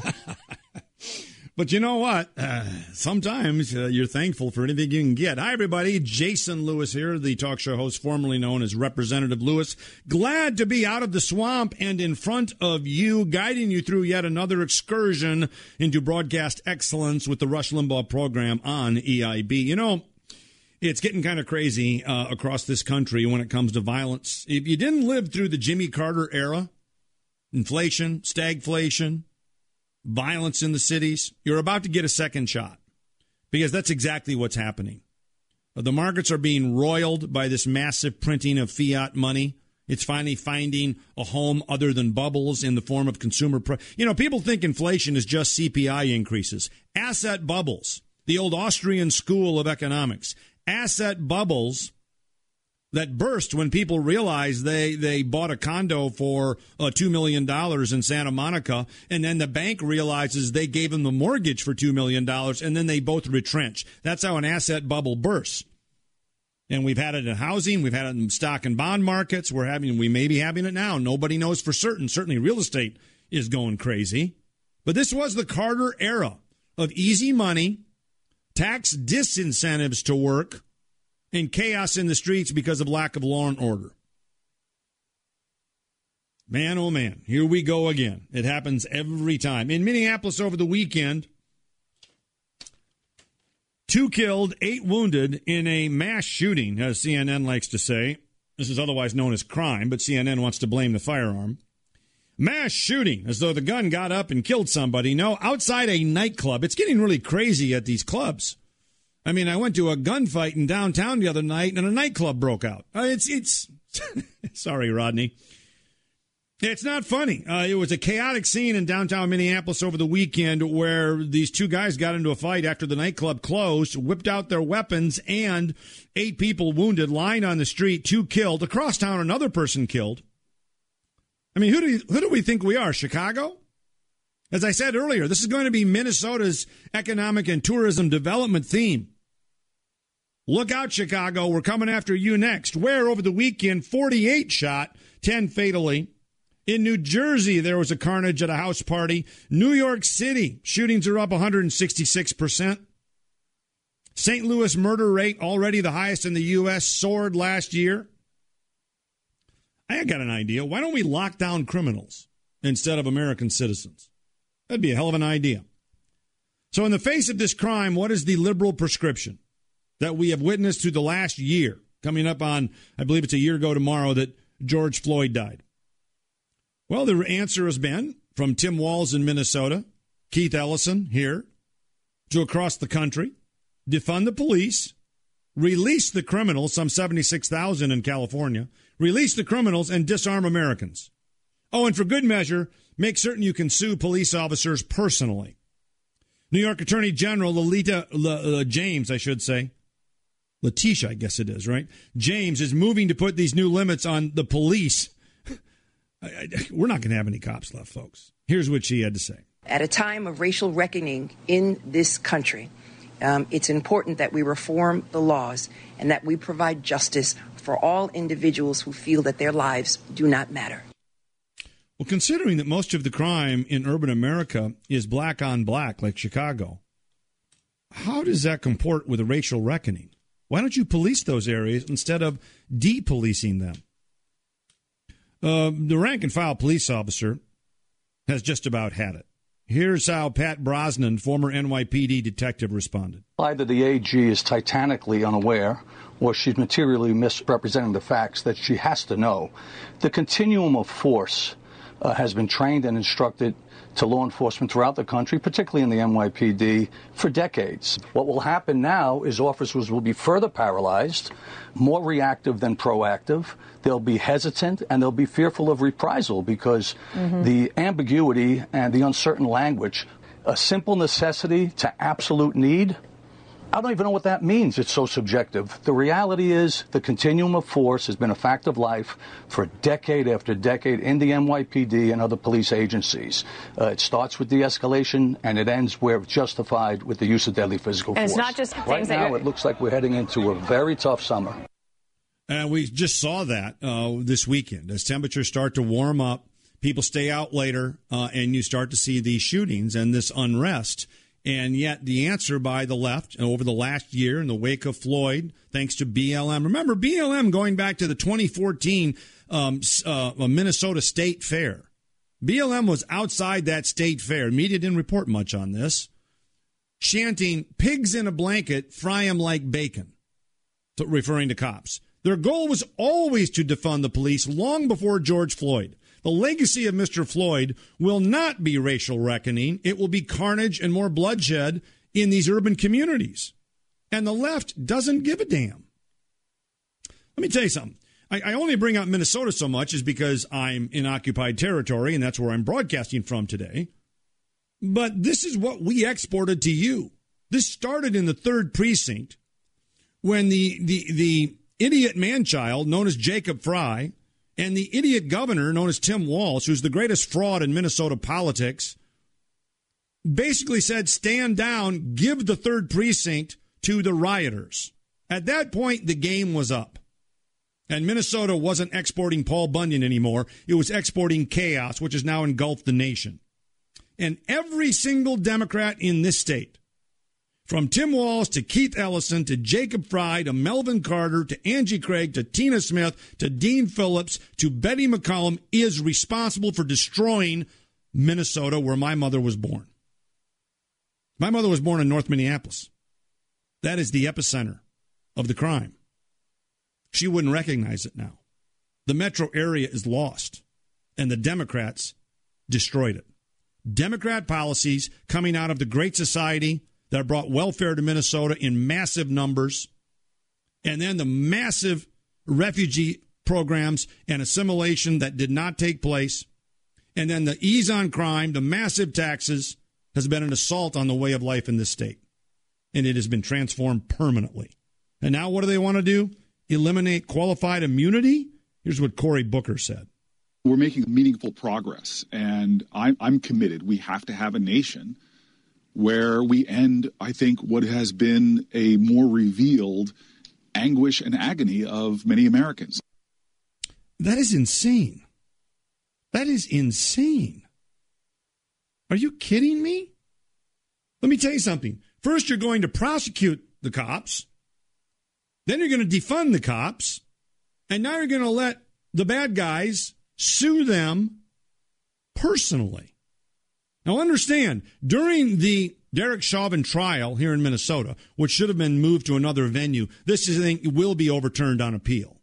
But you know what? Sometimes you're thankful for anything you can get. Hi, everybody. Jason Lewis here, the talk show host formerly known as Representative Lewis. Glad to be out of the swamp and in front of you, guiding you through yet another excursion into broadcast excellence with the Rush Limbaugh program on EIB. It's getting kind of crazy across this country when it comes to violence. If you didn't live through the Jimmy Carter era, inflation, stagflation, violence in the cities, you're about to get a second shot because that's exactly what's happening. The markets are being roiled by this massive printing of fiat money. It's finally finding a home other than bubbles in the form of consumer people think inflation is just CPI increases. Asset bubbles, the old Austrian school of economics. Asset bubbles that burst when people realized they bought a condo for $2 million in Santa Monica, and then the bank realizes they gave them the mortgage for $2 million, and then they both retrench. That's how an asset bubble bursts. And we've had it in housing. We've had it in stock and bond markets. We may be having it now. Nobody knows for certain. Certainly real estate is going crazy. But this was the Carter era of easy money, tax disincentives to work, and chaos in the streets because of lack of law and order. Man, oh man, here we go again. It happens every time. In Minneapolis over the weekend, 2 killed, 8 wounded in a mass shooting, as CNN likes to say. This is otherwise known as crime, but CNN wants to blame the firearm. Mass shooting, as though the gun got up and killed somebody. No, outside a nightclub. It's getting really crazy at these clubs. I mean, I went to a gunfight in downtown the other night, and a nightclub broke out. It's sorry, Rodney. It's not funny. It was a chaotic scene in downtown Minneapolis over the weekend where these 2 guys got into a fight after the nightclub closed, whipped out their weapons, and 8 people wounded, lying on the street, 2 killed. Across town, another person killed. I mean, who do we think we are, Chicago? As I said earlier, this is going to be Minnesota's economic and tourism development theme. Look out, Chicago. We're coming after you next. Where over the weekend, 48 shot, 10 fatally. In New Jersey, there was a carnage at a house party. New York City, shootings are up 166%. St. Louis murder rate, already the highest in the U.S., soared last year. I got an idea. Why don't we lock down criminals instead of American citizens? That'd be a hell of an idea. So in the face of this crime, what is the liberal prescription that we have witnessed through the last year, coming up on, I believe it's a year ago tomorrow, that George Floyd died? Well, the answer has been from Tim Walz in Minnesota, Keith Ellison here, to across the country, defund the police, release the criminals, some 76,000 in California, release the criminals and disarm Americans. Oh, and for good measure, make certain you can sue police officers personally. New York Attorney General James, I should say, Letitia, I guess it is, right? James is moving to put these new limits on the police. We're not going to have any cops left, folks. Here's what she had to say. At a time of racial reckoning in this country, it's important that we reform the laws and that we provide justice for all individuals who feel that their lives do not matter. Well, considering that most of the crime in urban America is black on black, like Chicago, how does that comport with a racial reckoning? Why don't you police those areas instead of de-policing them? The rank-and-file police officer has just about had it. Here's how Pat Brosnan, former NYPD detective, responded. Either the AG is titanically unaware or she's materially misrepresenting the facts that she has to know. The continuum of force has been trained and instructed to law enforcement throughout the country, particularly in the NYPD, for decades. What will happen now is officers will be further paralyzed, more reactive than proactive. They'll be hesitant and they'll be fearful of reprisal because the ambiguity and the uncertain language, a simple necessity to absolute need, I don't even know what that means. It's so subjective. The reality is the continuum of force has been a fact of life for decade after decade in the NYPD and other police agencies. It starts with de-escalation and it ends where it's justified with the use of deadly physical force. And it's not just things right now, it looks like we're heading into a very tough summer. And we just saw that this weekend. As temperatures start to warm up, people stay out later, and you start to see these shootings and this unrest. And yet the answer by the left over the last year in the wake of Floyd, thanks to BLM. Remember, BLM going back to the 2014 Minnesota State Fair. BLM was outside that state fair. Media didn't report much on this. Chanting, pigs in a blanket, fry 'em like bacon, referring to cops. Their goal was always to defund the police long before George Floyd. The legacy of Mr. Floyd will not be racial reckoning. It will be carnage and more bloodshed in these urban communities. And the left doesn't give a damn. Let me tell you something. I only bring up Minnesota so much is because I'm in occupied territory, and that's where I'm broadcasting from today. But this is what we exported to you. This started in the 3rd Precinct when the idiot man-child known as Jacob Frey and the idiot governor known as Tim Walz, who's the greatest fraud in Minnesota politics, basically said, stand down, give the 3rd Precinct to the rioters. At that point, the game was up. And Minnesota wasn't exporting Paul Bunyan anymore. It was exporting chaos, which has now engulfed the nation. And every single Democrat in this state, from Tim Walz to Keith Ellison to Jacob Frey to Melvin Carter to Angie Craig to Tina Smith to Dean Phillips to Betty McCollum, is responsible for destroying Minnesota, where my mother was born. My mother was born in North Minneapolis. That is the epicenter of the crime. She wouldn't recognize it now. The metro area is lost, and the Democrats destroyed it. Democrat policies coming out of the Great Society that brought welfare to Minnesota in massive numbers, and then the massive refugee programs and assimilation that did not take place, and then the ease on crime, the massive taxes, has been an assault on the way of life in this state. And it has been transformed permanently. And now what do they want to do? Eliminate qualified immunity? Here's what Cory Booker said. we're making meaningful progress, and I'm committed. We have to have a nation where we end, I think, what has been a more revealed anguish and agony of many Americans. That is insane. That is insane. Are you kidding me? Let me tell you something. First, you're going to prosecute the cops. Then you're going to defund the cops. And now you're going to let the bad guys sue them personally. Now, understand, during the Derek Chauvin trial here in Minnesota, which should have been moved to another venue, this thing will be overturned on appeal.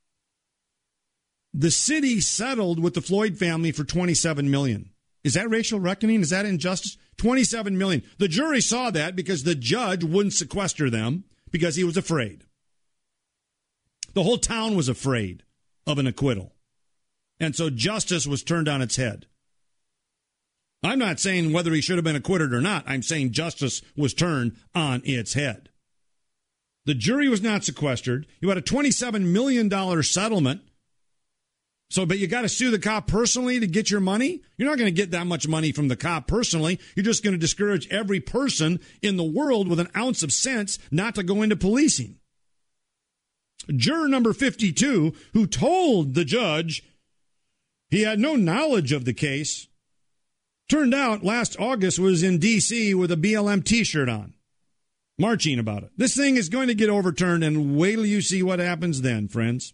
The city settled with the Floyd family for $27 million. Is that racial reckoning? Is that injustice? $27 million. The jury saw that because the judge wouldn't sequester them because he was afraid. The whole town was afraid of an acquittal. And so justice was turned on its head. I'm not saying whether he should have been acquitted or not. I'm saying justice was turned on its head. The jury was not sequestered. You had a $27 million settlement. But you got to sue the cop personally to get your money? You're not going to get that much money from the cop personally. You're just going to discourage every person in the world with an ounce of sense not to go into policing. Juror number 52, who told the judge he had no knowledge of the case, turned out last August was in D.C. with a BLM T-shirt on, marching about it. This thing is going to get overturned, and wait till you see what happens then, friends.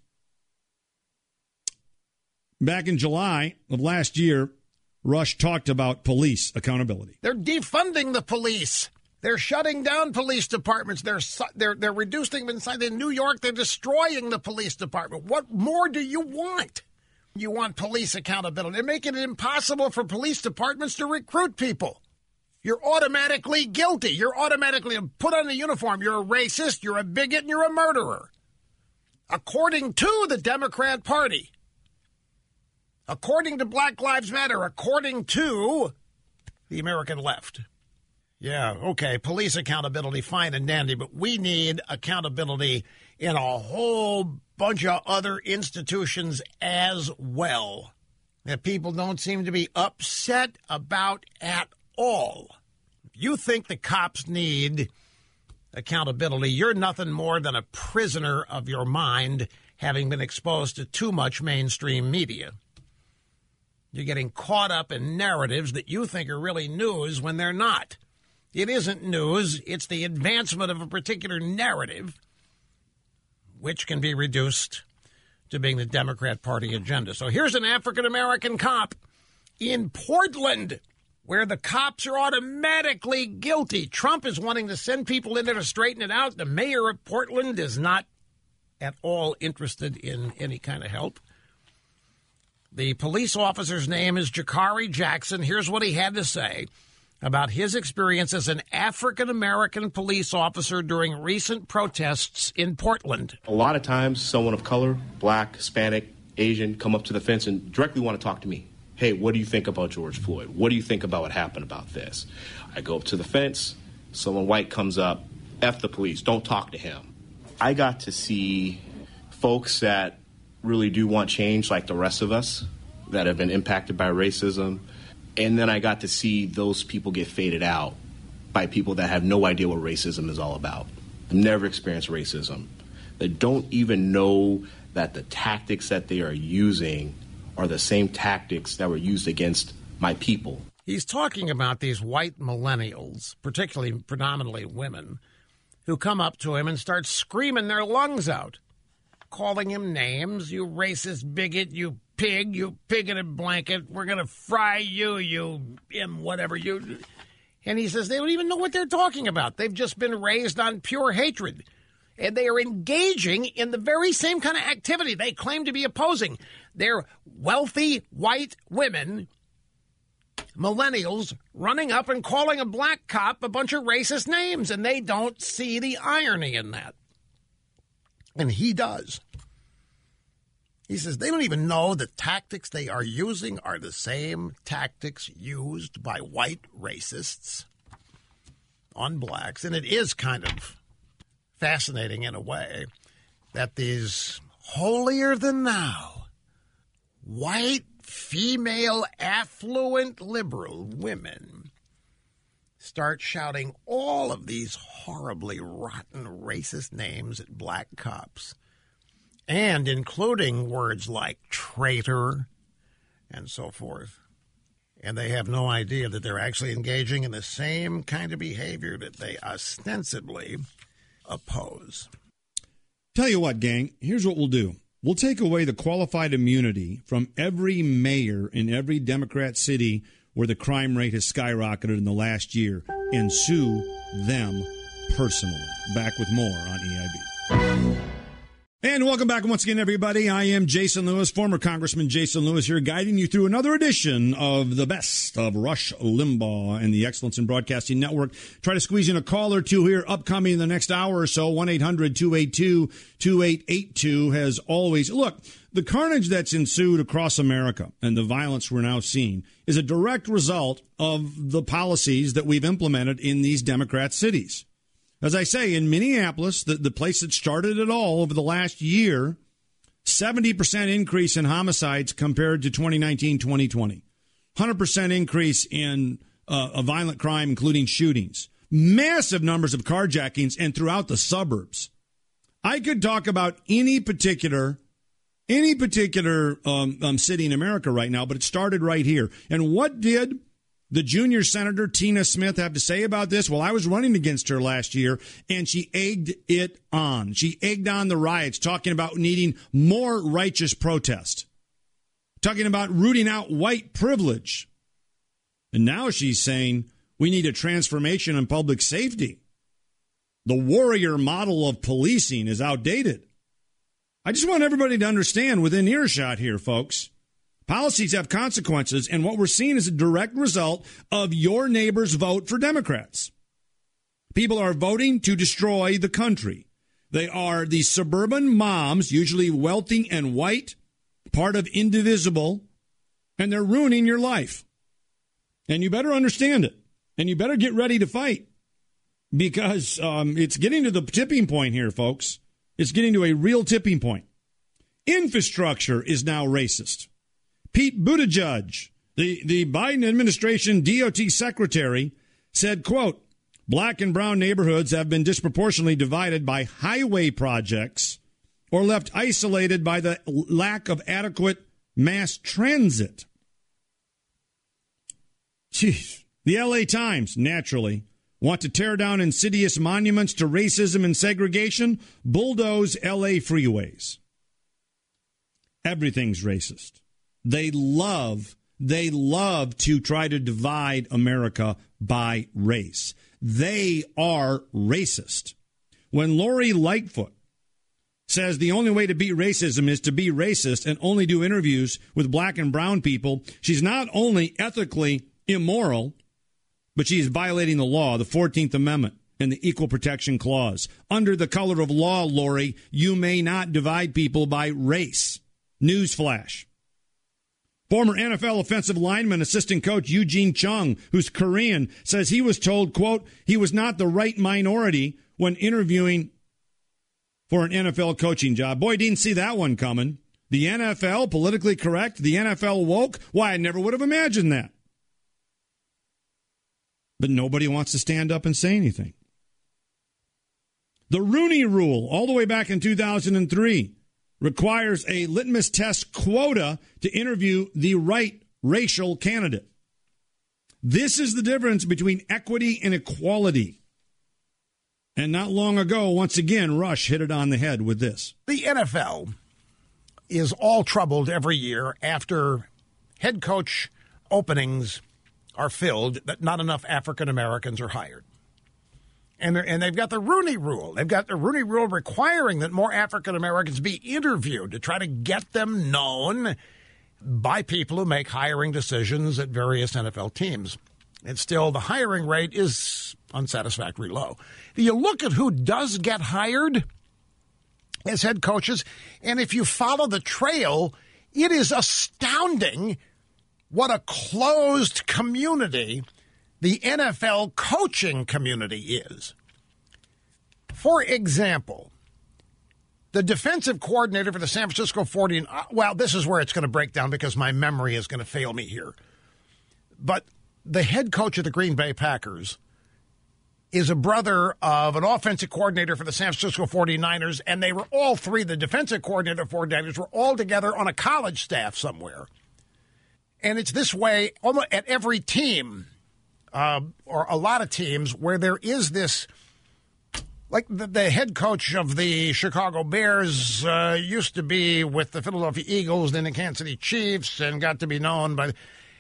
Back in July of last year, Rush talked about police accountability. They're defunding the police. They're shutting down police departments. They're reducing them inside. In New York, they're destroying the police department. What more do you want? You want police accountability. They're making it impossible for police departments to recruit people. You're automatically guilty. You're automatically put on the uniform. You're a racist, you're a bigot, and you're a murderer. According to the Democrat Party. According to Black Lives Matter. According to the American left. Yeah, okay, police accountability, fine and dandy, but we need accountability in a whole bunch of other institutions as well that people don't seem to be upset about at all. If you think the cops need accountability, you're nothing more than a prisoner of your mind, having been exposed to too much mainstream media. You're getting caught up in narratives that you think are really news when they're not. It isn't news. It's the advancement of a particular narrative, which can be reduced to being the Democrat Party agenda. So here's an African-American cop in Portland where the cops are automatically guilty. Trump is wanting to send people in there to straighten it out. The mayor of Portland is not at all interested in any kind of help. The police officer's name is Jakari Jackson. Here's what he had to say about his experience as an African-American police officer during recent protests in Portland. A lot of times, someone of color, black, Hispanic, Asian, come up to the fence and directly want to talk to me. Hey, what do you think about George Floyd? What do you think about what happened about this? I go up to the fence, someone white comes up, F the police, don't talk to him. I got to see folks that really do want change like the rest of us that have been impacted by racism. And then I got to see those people get faded out by people that have no idea what racism is all about. They've never experienced racism. They don't even know that the tactics that they are using are the same tactics that were used against my people. He's talking about these white millennials, particularly predominantly women, who come up to him and start screaming their lungs out, calling him names, you racist bigot, you pig in a blanket, we're going to fry you, you whatever, you. And he says they don't even know what they're talking about. They've just been raised on pure hatred. And they are engaging in the very same kind of activity they claim to be opposing. They're wealthy white women, millennials, running up and calling a black cop a bunch of racist names, and they don't see the irony in that. And he does. He says they don't even know the tactics they are using are the same tactics used by white racists on blacks. And it is kind of fascinating in a way that these holier-than-thou white female affluent liberal women start shouting all of these horribly rotten racist names at black cops, and including words like traitor and so forth. And they have no idea that they're actually engaging in the same kind of behavior that they ostensibly oppose. Tell you what, gang, here's what we'll do. We'll take away the qualified immunity from every mayor in every Democrat city where the crime rate has skyrocketed in the last year and sue them personally. Back with more on EIB. And welcome back once again, everybody. I am Jason Lewis, former Congressman Jason Lewis here, guiding you through another edition of the best of Rush Limbaugh and the Excellence in Broadcasting Network. Try to squeeze in a call or two here upcoming in the next hour or so. 1-800-282-2882 has always. Look, the carnage that's ensued across America and the violence we're now seeing is a direct result of the policies that we've implemented in these Democrat cities. As I say, in Minneapolis, the place that started it all over the last year, 70% increase in homicides compared to 2019-2020. 100% increase in a violent crime, including shootings. Massive numbers of carjackings and throughout the suburbs. I could talk about any particular city in America right now, but it started right here. And what did the junior senator, Tina Smith, have to say about this? Well, I was running against her last year, and she egged it on. She egged on the riots, talking about needing more righteous protest, talking about rooting out white privilege. And now she's saying we need a transformation in public safety. The warrior model of policing is outdated. I just want everybody to understand within earshot here, folks. Policies have consequences, and what we're seeing is a direct result of your neighbor's vote for Democrats. People are voting to destroy the country. They are the suburban moms, usually wealthy and white, part of Indivisible, and they're ruining your life. And you better understand it, and you better get ready to fight, because it's getting to the tipping point here, folks. It's getting to a real tipping point. Infrastructure is now racist. Pete Buttigieg, the Biden administration DOT secretary, said, quote, black and brown neighborhoods have been disproportionately divided by highway projects or left isolated by the lack of adequate mass transit. Jeez. The LA Times, naturally, want to tear down insidious monuments to racism and segregation, bulldoze LA freeways. Everything's racist. They love to try to divide America by race. They are racist. When Lori Lightfoot says the only way to beat racism is to be racist and only do interviews with black and brown people, she's not only ethically immoral, but she's violating the law, the 14th Amendment, and the Equal Protection Clause. Under the color of law, Lori, you may not divide people by race. Newsflash. Former NFL offensive lineman, assistant coach Eugene Chung, who's Korean, says he was told, quote, he was not the right minority when interviewing for an NFL coaching job. Boy, didn't see that one coming. The NFL, politically correct, the NFL woke. Why, I never would have imagined that. But nobody wants to stand up and say anything. The Rooney Rule, all the way back in 2003, requires a litmus test quota to interview the right racial candidate. This is the difference between equity and equality. And not long ago, once again, Rush hit it on the head with this. The NFL is all troubled every year after head coach openings are filled that not enough African Americans are hired. And they've got the Rooney Rule. They've got the Rooney Rule requiring that more African Americans be interviewed to try to get them known by people who make hiring decisions at various NFL teams. And still, the hiring rate is unsatisfactorily low. You look at who does get hired as head coaches, and if you follow the trail, it is astounding what a closed community the NFL coaching community is. For example, The defensive coordinator for the San Francisco 49ers, well, this is where it's going to break down because my memory is going to fail me here. But the head coach of the Green Bay Packers is a brother of an offensive coordinator for the San Francisco 49ers, and they were all three, the defensive coordinator for 49ers, were all together on a college staff somewhere. And it's this way almost at every team, or a lot of teams, where there is this. Like the head coach of the Chicago Bears used to be with the Philadelphia Eagles, then the Kansas City Chiefs, and got to be known by.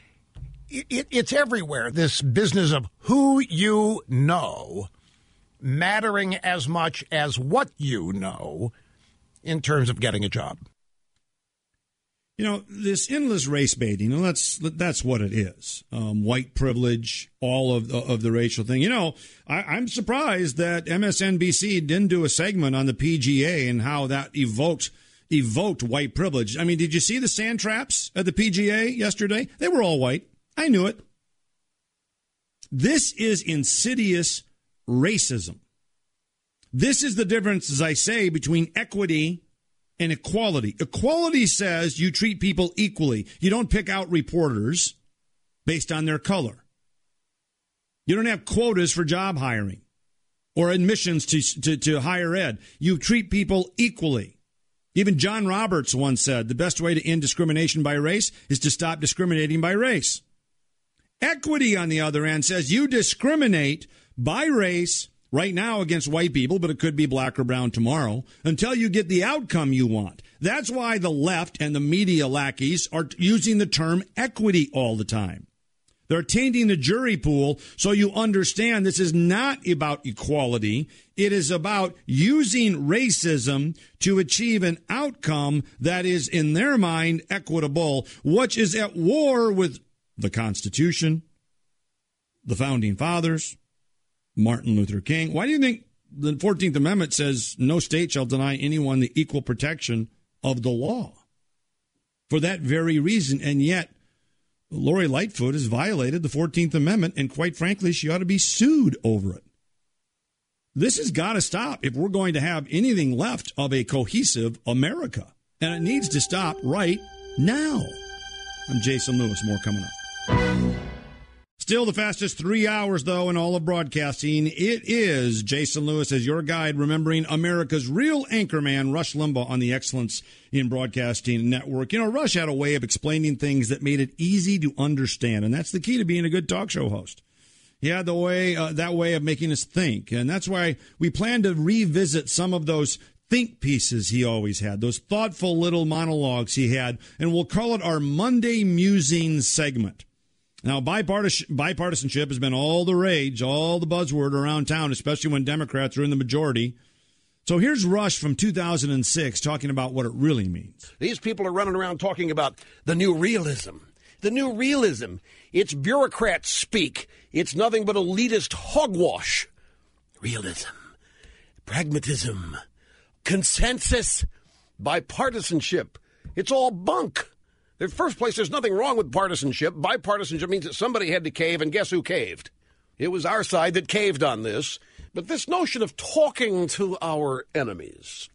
It's everywhere. This business of who you know mattering as much as what you know in terms of getting a job. You know, this endless race baiting, that's what it is. White privilege, all of the racial thing. You know, I'm surprised that MSNBC didn't do a segment on the PGA and how that evoked white privilege. I mean, did you see the sand traps at the PGA yesterday? They were all white. I knew it. This is insidious racism. This is the difference, as I say, between equity and equality. Equality says you treat people equally. You don't pick out reporters based on their color. You don't have quotas for job hiring or admissions to higher ed. You treat people equally. Even John Roberts once said the best way to end discrimination by race is to stop discriminating by race. Equity, on the other hand, says you discriminate by race right now against white people, but it could be black or brown tomorrow, until you get the outcome you want. That's why the left and the media lackeys are using the term equity all the time. They're tainting the jury pool so you understand this is not about equality. It is about using racism to achieve an outcome that is, in their mind, equitable, which is at war with the Constitution, the Founding Fathers, Martin Luther King. Why do you think the 14th Amendment says no state shall deny anyone the equal protection of the law? For that very reason, and yet Lori Lightfoot has violated the 14th Amendment, and quite frankly, she ought to be sued over it. This has got to stop if we're going to have anything left of a cohesive America, and it needs to stop right now. I'm Jason Lewis. More coming up. Still the fastest 3 hours, though, in all of broadcasting. It is Jason Lewis as your guide, remembering America's real anchorman, Rush Limbaugh, on the Excellence in Broadcasting Network. You know, Rush had a way of explaining things that made it easy to understand, and that's the key to being a good talk show host. He had that way of making us think, and that's why we plan to revisit some of those think pieces he always had, those thoughtful little monologues he had, and we'll call it our Monday Musings segment. Now, bipartisanship has been all the rage, all the buzzword around town, especially when Democrats are in the majority. So here's Rush from 2006 talking about what it really means. These people are running around talking about the new realism. The new realism. It's bureaucrat speak. It's nothing but elitist hogwash. Realism. Pragmatism. Consensus. Bipartisanship. It's all bunk. In the first place, there's nothing wrong with partisanship. Bipartisanship means that somebody had to cave, and guess who caved? It was our side that caved on this. But this notion of talking to our enemies.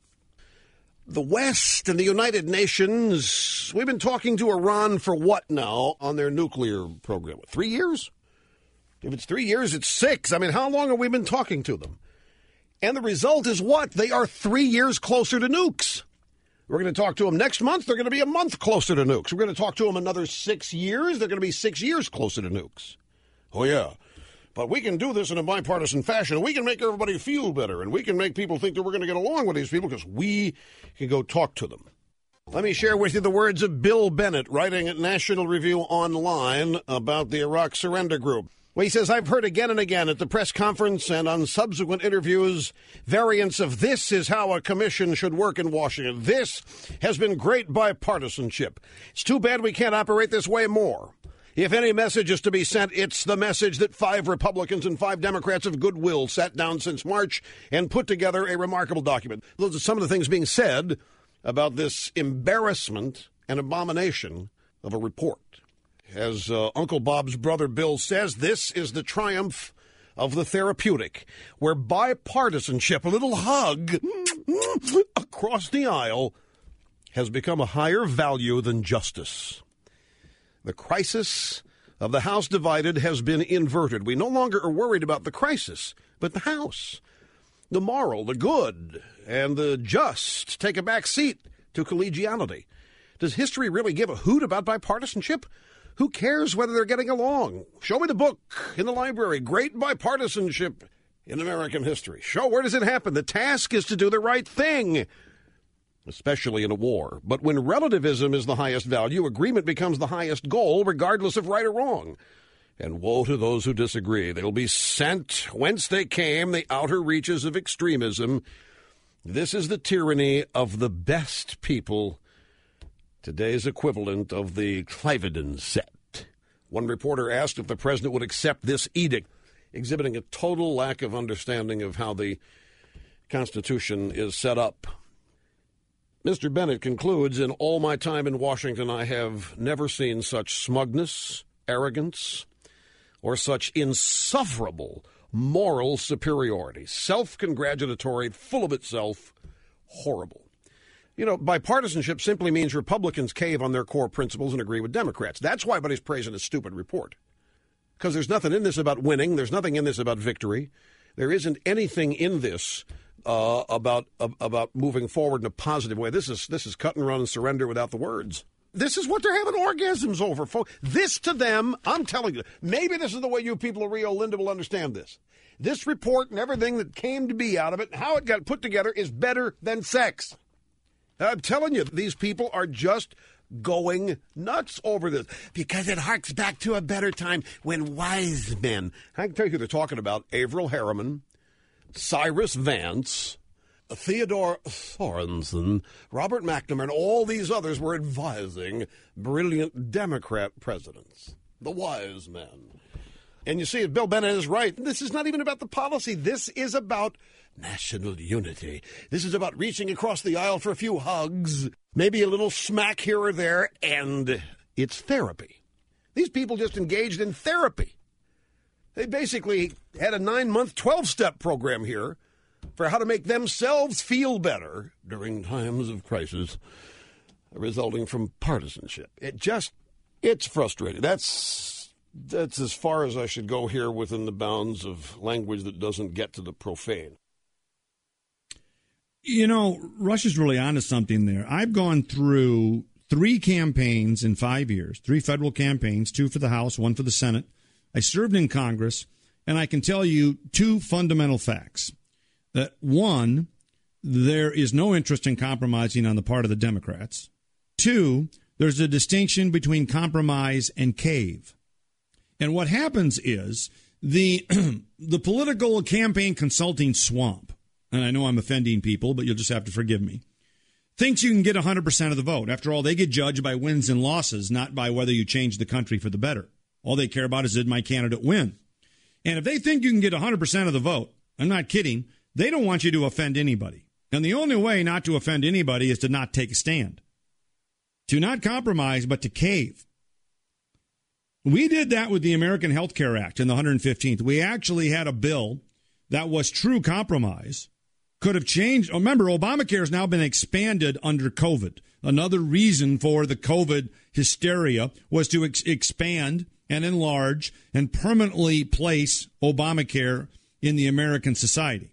The West and the United Nations, we've been talking to Iran for what now on their nuclear program? 3 years? If it's 3 years, it's 6. I mean, how long have we been talking to them? And the result is what? They are 3 years closer to nukes. We're going to talk to them next month. They're going to be a month closer to nukes. We're going to talk to them another 6 years. They're going to be 6 years closer to nukes. Oh, yeah. But we can do this in a bipartisan fashion. We can make everybody feel better, and we can make people think that we're going to get along with these people because we can go talk to them. Let me share with you the words of Bill Bennett, writing at National Review Online about the Iraq Surrender Group. Well, he says, I've heard again and again at the press conference and on subsequent interviews variants of this is how a commission should work in Washington. This has been great bipartisanship. It's too bad we can't operate this way more. If any message is to be sent, it's the message that 5 Republicans and 5 Democrats of goodwill sat down since March and put together a remarkable document. Those are some of the things being said about this embarrassment and abomination of a report. As Uncle Bob's brother Bill says, this is the triumph of the therapeutic, where bipartisanship, a little hug, across the aisle has become a higher value than justice. The crisis of the House divided has been inverted. We no longer are worried about the crisis, but the House. The moral, the good, and the just take a back seat to collegiality. Does history really give a hoot about bipartisanship? Who cares whether they're getting along? Show me the book in the library, Great Bipartisanship in American History. Show where does it happen? The task is to do the right thing, especially in a war. But when relativism is the highest value, agreement becomes the highest goal, regardless of right or wrong. And woe to those who disagree. They'll be sent whence they came, the outer reaches of extremism. This is the tyranny of the best people, today's equivalent of the Cliveden set. One reporter asked if the president would accept this edict, exhibiting a total lack of understanding of how the Constitution is set up. Mr. Bennett concludes, in all my time in Washington, I have never seen such smugness, arrogance, or such insufferable moral superiority. Self-congratulatory, full of itself, horrible. You know, bipartisanship simply means Republicans cave on their core principles and agree with Democrats. That's why everybody's praising a stupid report. Because there's nothing in this about winning. There's nothing in this about victory. There isn't anything in this about moving forward in a positive way. This is cut and run and surrender without the words. This is what they're having orgasms over, folks. This to them, I'm telling you, maybe this is the way you people of Rio Linda will understand this. This report and everything that came to be out of it, how it got put together, is better than sex. I'm telling you, these people are just going nuts over this because it harks back to a better time when wise men. I can tell you who they're talking about: Avril Harriman, Cyrus Vance, Theodore Sorensen, Robert McNamara, and all these others were advising brilliant Democrat presidents, the wise men. And you see, Bill Bennett is right. This is not even about the policy. This is about national unity. This is about reaching across the aisle for a few hugs, maybe a little smack here or there, and it's therapy. These people just engaged in therapy. They basically had a 9-month, 12-step program here for how to make themselves feel better during times of crisis resulting from partisanship. It's frustrating. That's as far as I should go here within the bounds of language that doesn't get to the profane. You know, Rush is really onto something there. I've gone through 3 campaigns in 5 years, 3 federal campaigns, 2 for the House, 1 for the Senate. I served in Congress, and I can tell you 2 fundamental facts. That 1, there is no interest in compromising on the part of the Democrats. 2, there's a distinction between compromise and cave. And what happens is the political campaign consulting swamp, and I know I'm offending people, but you'll just have to forgive me, thinks you can get 100% of the vote. After all, they get judged by wins and losses, not by whether you change the country for the better. All they care about is, did my candidate win? And if they think you can get 100% of the vote, I'm not kidding, they don't want you to offend anybody. And the only way not to offend anybody is to not take a stand, to not compromise, but to cave. We did that with the American Health Care Act in the 115th. We actually had a bill that was true compromise, could have changed. Remember, Obamacare has now been expanded under COVID. Another reason for the COVID hysteria was to expand and enlarge and permanently place Obamacare in the American society.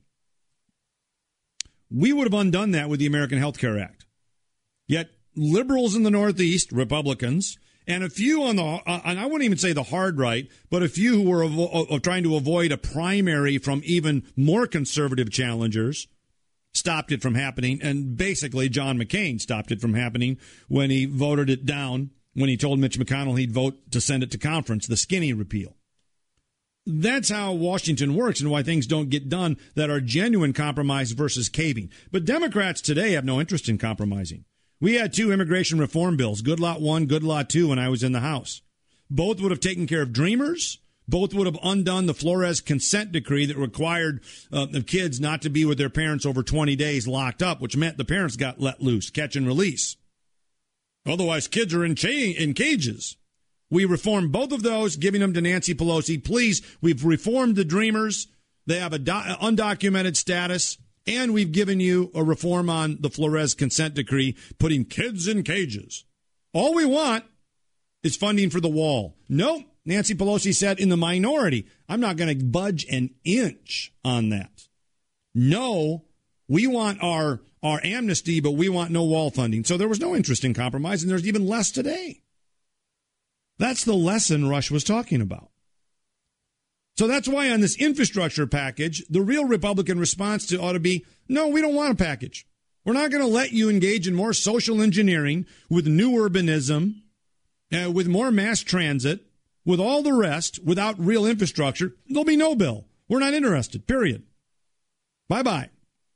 We would have undone that with the American Health Care Act. Yet liberals in the Northeast, Republicans, and a few on the, and I wouldn't even say the hard right, but a few who were trying to avoid a primary from even more conservative challengers, stopped it from happening. And basically, John McCain stopped it from happening when he voted it down, when he told Mitch McConnell he'd vote to send it to conference, the skinny repeal. That's how Washington works and why things don't get done that are genuine compromise versus caving. But Democrats today have no interest in compromising. We had 2 immigration reform bills, Good Lot 1, Good Lot 2, when I was in the House. Both would have taken care of Dreamers. Both would have undone the Flores consent decree that required the kids not to be with their parents over 20 days locked up, which meant the parents got let loose, catch and release. Otherwise, kids are in cages. We reformed both of those, giving them to Nancy Pelosi. Please, we've reformed the Dreamers. They have an undocumented status. And we've given you a reform on the Flores consent decree, putting kids in cages. All we want is funding for the wall. Nope. Nancy Pelosi said in the minority, I'm not going to budge an inch on that. No, we want our amnesty, but we want no wall funding. So there was no interest in compromise, and there's even less today. That's the lesson Rush was talking about. So that's why on this infrastructure package, the real Republican response ought to be, no, we don't want a package. We're not going to let you engage in more social engineering with new urbanism, with more mass transit, with all the rest, without real infrastructure. There'll be no bill. We're not interested, period. Bye-bye.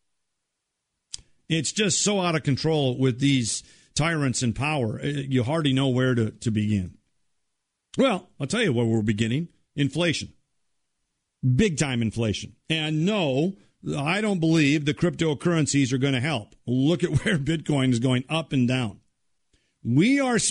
It's just so out of control with these tyrants in power. You hardly know where to begin. Well, I'll tell you where we're beginning. Inflation. Big-time inflation. And no, I don't believe the cryptocurrencies are going to help. Look at where Bitcoin is going up and down. We are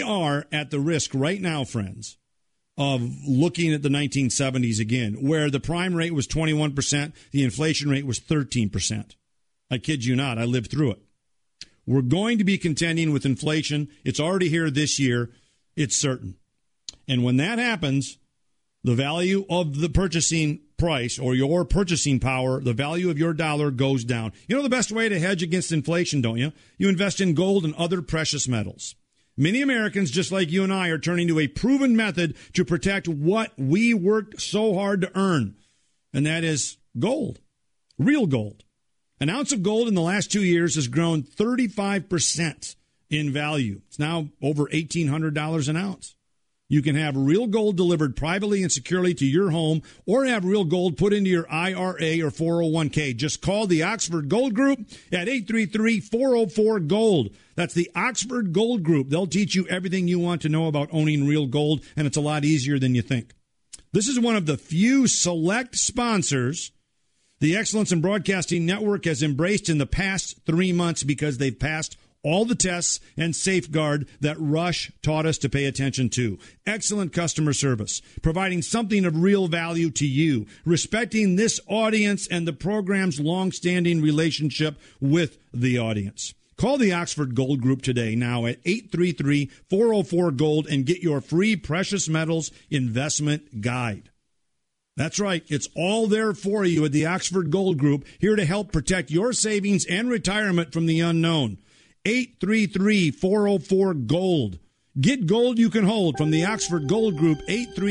at the risk right now, friends, of looking at the 1970s again, where the prime rate was 21%, the inflation rate was 13%. I kid you not, I lived through it. We're going to be contending with inflation. It's already here this year. It's certain. And when that happens, the value of the purchasing price or your purchasing power, the value of your dollar goes down. You know the best way to hedge against inflation, don't you? You invest in gold and other precious metals. Many Americans, just like you and I, are turning to a proven method to protect what we worked so hard to earn, and that is gold, real gold. An ounce of gold in the last 2 years has grown 35% in value. It's now over $1,800 an ounce. You can have real gold delivered privately and securely to your home or have real gold put into your IRA or 401k. Just call the Oxford Gold Group at 833-404-GOLD. That's the Oxford Gold Group. They'll teach you everything you want to know about owning real gold, and it's a lot easier than you think. This is one of the few select sponsors the Excellence in Broadcasting Network has embraced in the past 3 months because they've passed all the tests and safeguard that Rush taught us to pay attention to. Excellent customer service, providing something of real value to you, respecting this audience and the program's long-standing relationship with the audience. Call the Oxford Gold Group today now at 833-404-GOLD and get your free precious metals investment guide. That's right. It's all there for you at the Oxford Gold Group, here to help protect your savings and retirement from the unknown. 833-404-GOLD. Get gold you can hold from the Oxford Gold Group,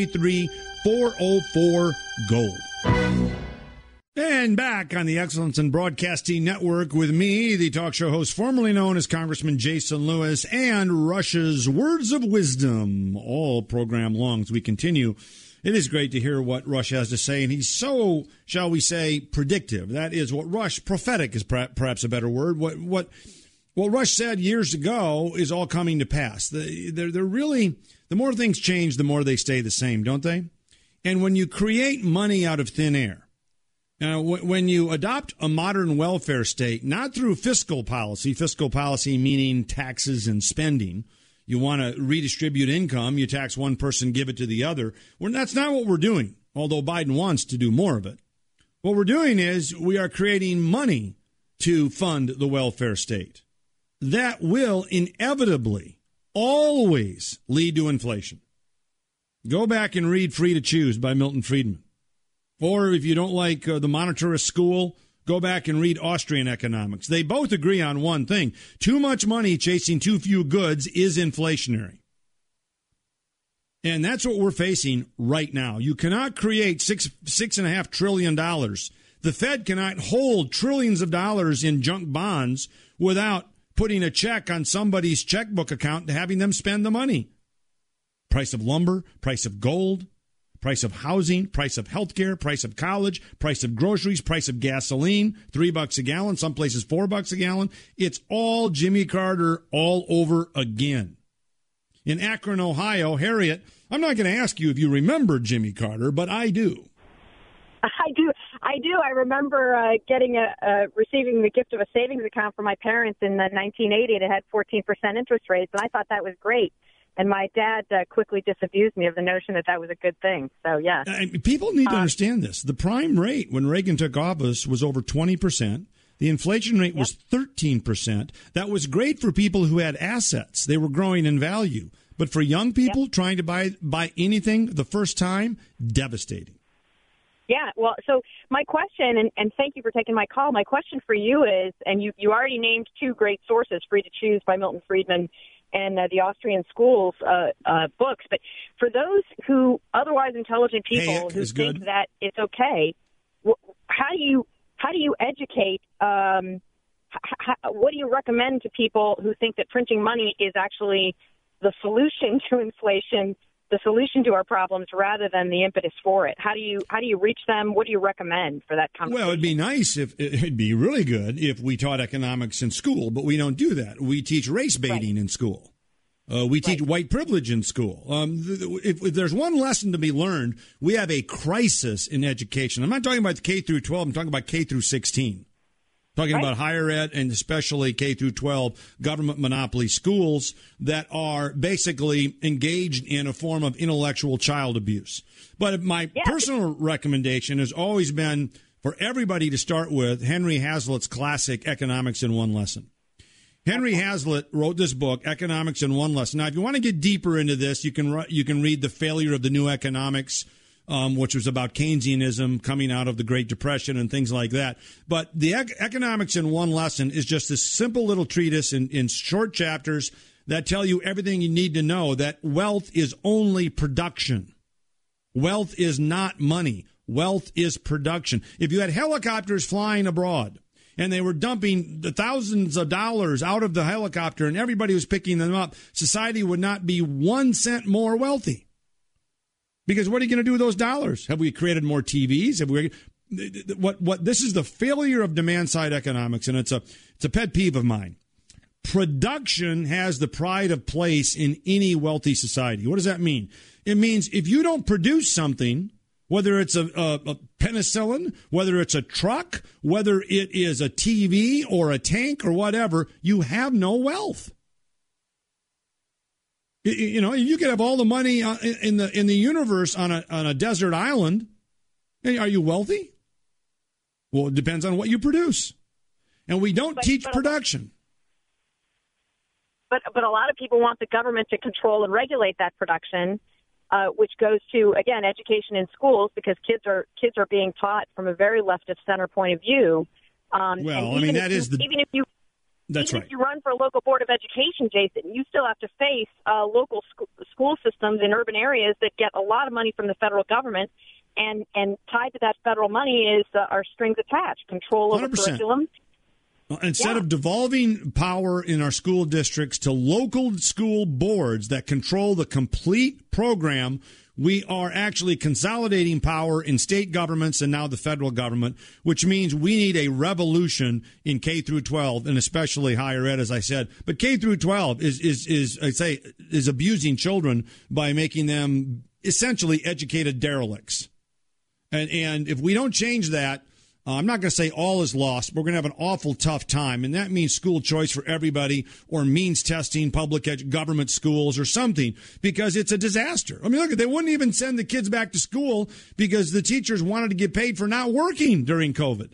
833-404-GOLD. And back on the Excellence in Broadcasting Network with me, the talk show host formerly known as Congressman Jason Lewis, and Rush's Words of Wisdom all program long as we continue. It is great to hear what Rush has to say, and he's so, shall we say, predictive. That is what Rush, prophetic is perhaps a better word. What Rush said years ago is all coming to pass. They're really, the more things change, the more they stay the same, don't they? And when you create money out of thin air, when you adopt a modern welfare state, not through fiscal policy meaning taxes and spending, you want to redistribute income, you tax one person, give it to the other. Well, that's not what we're doing, although Biden wants to do more of it. What we're doing is we are creating money to fund the welfare state. That will inevitably always lead to inflation. Go back and read Free to Choose by Milton Friedman. Or if you don't like the monetarist school, go back and read Austrian economics. They both agree on one thing. Too much money chasing too few goods is inflationary. And that's what we're facing right now. You cannot create $6.5 trillion. The Fed cannot hold trillions of dollars in junk bonds without putting a check on somebody's checkbook account and having them spend the money. Price of lumber, price of gold, price of housing, price of health care, price of college, price of groceries, price of gasoline, $3 a gallon, some places $4 a gallon. It's all Jimmy Carter all over again. In Akron, Ohio, Harriet, I'm not going to ask you if you remember Jimmy Carter, but I do. I do. I remember receiving the gift of a savings account from my parents in 1980. It had 14% interest rates, and I thought that was great. And my dad quickly disabused me of the notion that was a good thing. So, yeah. People need to understand this. The prime rate when Reagan took office was over 20%. the inflation rate was 13%. That was great for people who had assets. They were growing in value. But for young people trying to buy anything the first time, devastating. Yeah, well, so my question, and thank you for taking my call, my question for you is, and you already named two great sources, Free to Choose by Milton Friedman and the Austrian Schools books, but for those who, otherwise intelligent people who think that it's okay, how do you educate, what do you recommend to people who think that printing money is actually the solution to inflation, the solution to our problems, rather than the impetus for it? How do you reach them? What do you recommend for that conversation? Well, it'd be nice it'd be really good if we taught economics in school, but we don't do that. We teach race baiting in school. We teach white privilege in school. If there's one lesson to be learned, we have a crisis in education. I'm not talking about K through 12. I'm talking about K through 16. Talking about higher ed and especially K through 12 government monopoly schools that are basically engaged in a form of intellectual child abuse. But my personal recommendation has always been for everybody to start with Henry Hazlitt's classic Economics in One Lesson. Henry Hazlitt wrote this book, Economics in One Lesson. Now, if you want to get deeper into this, you can read The Failure of the New Economics, which was about Keynesianism coming out of the Great Depression and things like that. But the Economics in One Lesson is just this simple little treatise in short chapters that tell you everything you need to know, that wealth is only production. Wealth is not money. Wealth is production. If you had helicopters flying abroad and they were dumping the thousands of dollars out of the helicopter and everybody was picking them up, society would not be 1 cent more wealthy. Because what are you going to do with those dollars? Have we created more TVs? Have we? What? This is the failure of demand-side economics, and it's a pet peeve of mine. Production has the pride of place in any wealthy society. What does that mean? It means if you don't produce something, whether it's a penicillin, whether it's a truck, whether it is a TV or a tank or whatever, you have no wealth. You know, you could have all the money in the universe on a desert island. Are you wealthy? Well, it depends on what you produce, and we don't teach production. But a lot of people want the government to control and regulate that production, which goes to, again, education in schools, because kids are being taught from a very left of center point of view. That's right. If you run for a local board of education, Jason, you still have to face local school systems in urban areas that get a lot of money from the federal government, and tied to that federal money is our strings attached, control over 100%. Curriculum. Instead of devolving power in our school districts to local school boards that control the complete program, we are actually consolidating power in state governments and now the federal government, which means we need a revolution in K through 12 and especially higher ed, as I said. But K through 12 is abusing children by making them essentially educated derelicts. And if we don't change that, I'm not going to say all is lost. We're going to have an awful tough time, and that means school choice for everybody or means testing, government schools or something, because it's a disaster. I mean, look, they wouldn't even send the kids back to school because the teachers wanted to get paid for not working during COVID.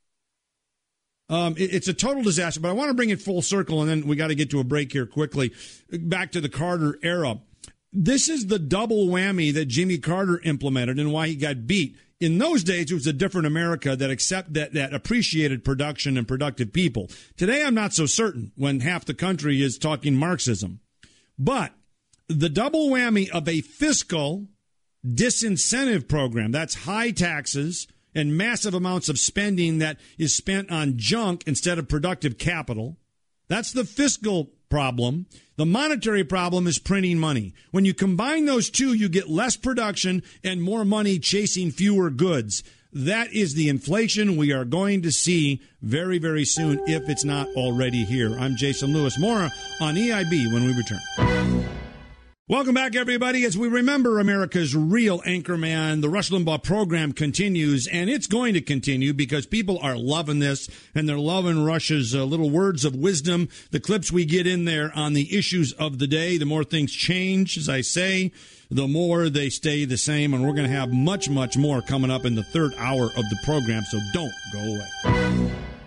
It's a total disaster, but I want to bring it full circle, and then we got to get to a break here quickly. Back to the Carter era. This is the double whammy that Jimmy Carter implemented and why he got beat. In those days, it was a different America that appreciated production and productive people. Today, I'm not so certain when half the country is talking Marxism. But the double whammy of a fiscal disincentive program, that's high taxes and massive amounts of spending that is spent on junk instead of productive capital, that's the fiscal problem. The monetary problem is printing money. When you combine those two, you get less production and more money chasing fewer goods. That is the inflation we are going to see very, very soon, if it's not already here. I'm Jason Lewis. More on EIB when we return. Welcome back, everybody. As we remember America's real anchorman, the Rush Limbaugh program continues, and it's going to continue because people are loving this, and they're loving Rush's little words of wisdom, the clips we get in there on the issues of the day. The more things change, as I say, the more they stay the same, and we're going to have much, much more coming up in the third hour of the program, so don't go away.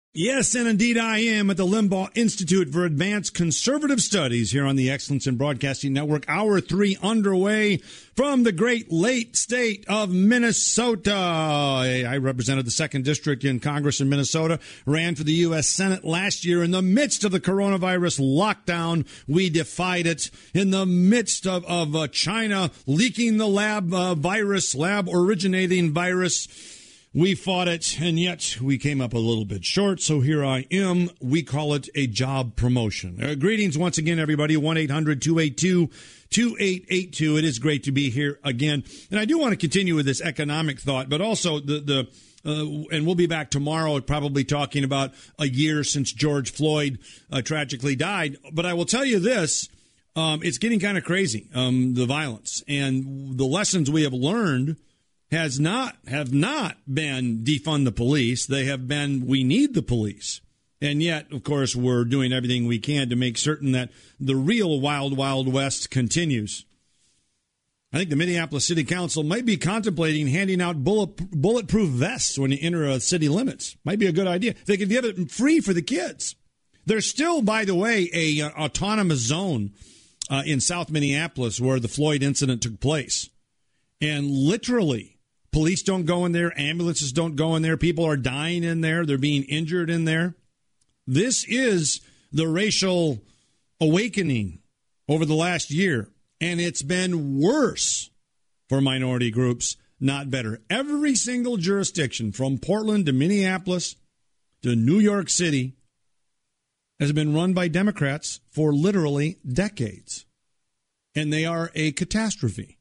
Yes, and indeed I am at the Limbaugh Institute for Advanced Conservative Studies here on the Excellence in Broadcasting Network. Hour 3 underway from the great late state of Minnesota. I represented the 2nd District in Congress in Minnesota, ran for the U.S. Senate last year in the midst of the coronavirus lockdown. We defied it in the midst of China leaking the lab originating virus. We fought it, and yet we came up a little bit short, so here I am. We call it a job promotion. Greetings once again, everybody. 1-800-282-2882. It is great to be here again. And I do want to continue with this economic thought, but also and we'll be back tomorrow probably talking about a year since George Floyd tragically died. But I will tell you this, it's getting kind of crazy, the violence. And the lessons we have learned have not been defund the police. They have been, we need the police. And yet, of course, we're doing everything we can to make certain that the real wild, wild west continues. I think the Minneapolis City Council might be contemplating handing out bulletproof vests when you enter city limits. Might be a good idea. They could give it free for the kids. There's still, by the way, a autonomous zone in South Minneapolis where the Floyd incident took place. And literally, police don't go in there. Ambulances don't go in there. People are dying in there. They're being injured in there. This is the racial awakening over the last year, and it's been worse for minority groups, not better. Every single jurisdiction, from Portland to Minneapolis to New York City, has been run by Democrats for literally decades, and they are a catastrophe.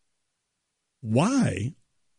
Why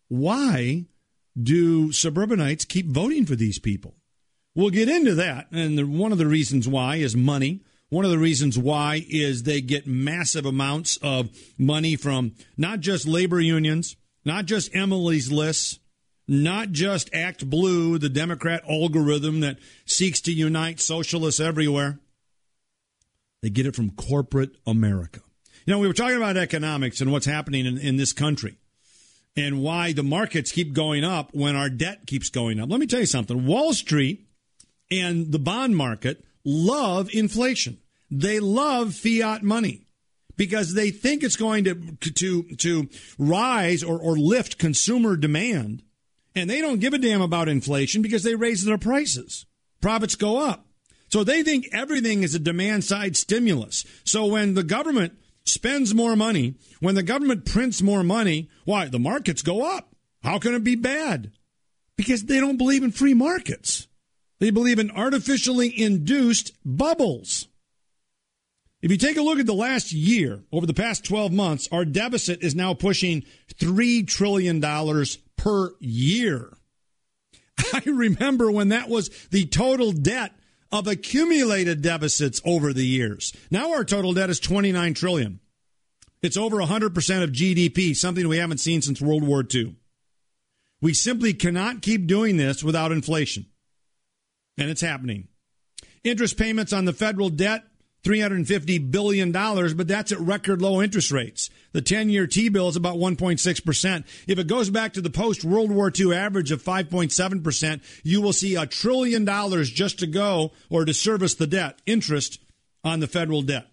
do suburbanites keep voting for these people? We'll get into that, and one of the reasons why is money. One of the reasons why is they get massive amounts of money from not just labor unions, not just Emily's List, not just Act Blue, the Democrat algorithm that seeks to unite socialists everywhere. They get it from corporate America. You know, we were talking about economics and what's happening in this country, and why the markets keep going up when our debt keeps going up. Let me tell you something. Wall Street and the bond market love inflation. They love fiat money because they think it's going to rise or lift consumer demand. And they don't give a damn about inflation because they raise their prices. Profits go up. So they think everything is a demand-side stimulus. So when the government spends more money, when the government prints more money, why? The markets go up. How can it be bad? Because they don't believe in free markets. They believe in artificially induced bubbles. If you take a look at the last year, over the past 12 months, our deficit is now pushing $3 trillion per year. I remember when that was the total debt of accumulated deficits over the years. Now our total debt is $29 trillion. It's over 100% of GDP, something we haven't seen since World War II. We simply cannot keep doing this without inflation. And it's happening. Interest payments on the federal debt, $350 billion, but that's at record low interest rates. The 10-year T-bill is about 1.6%. If it goes back to the post-World War II average of 5.7%, you will see $1 trillion just to go or to service the debt, interest on the federal debt.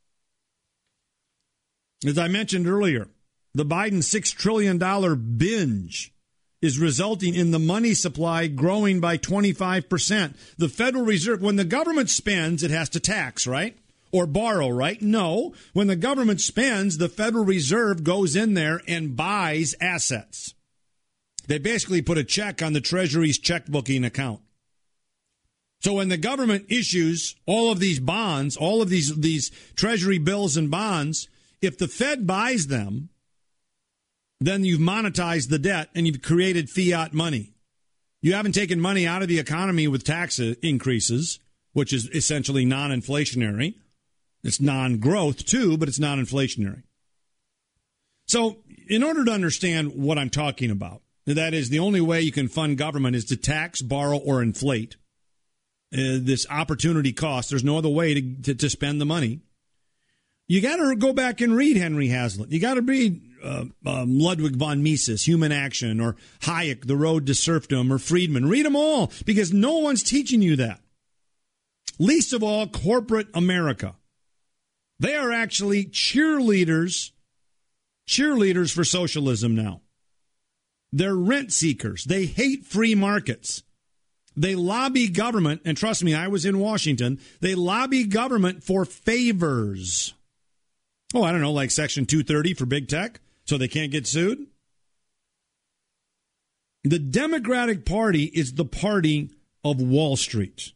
As I mentioned earlier, the Biden $6 trillion binge is resulting in the money supply growing by 25%. The Federal Reserve, when the government spends, it has to tax, right? Or borrow, right? No. When the government spends, the Federal Reserve goes in there and buys assets. They basically put a check on the Treasury's checkbooking account. So when the government issues all of these bonds, all of these Treasury bills and bonds, if the Fed buys them, then you've monetized the debt and you've created fiat money. You haven't taken money out of the economy with tax increases, which is essentially non-inflationary. It's non-growth too, but it's non-inflationary. So in order to understand what I'm talking about, that is the only way you can fund government is to tax, borrow, or inflate this opportunity cost. There's no other way to spend the money. You got to go back and read Henry Hazlitt. You got to read Ludwig von Mises, Human Action, or Hayek, The Road to Serfdom, or Friedman. Read them all, because no one's teaching you that. Least of all, corporate America. They are actually cheerleaders for socialism now. They're rent seekers. They hate free markets. They lobby government, and trust me, I was in Washington. They lobby government for favors. Oh, I don't know, like Section 230 for big tech, so they can't get sued. The Democratic Party is the party of Wall Street.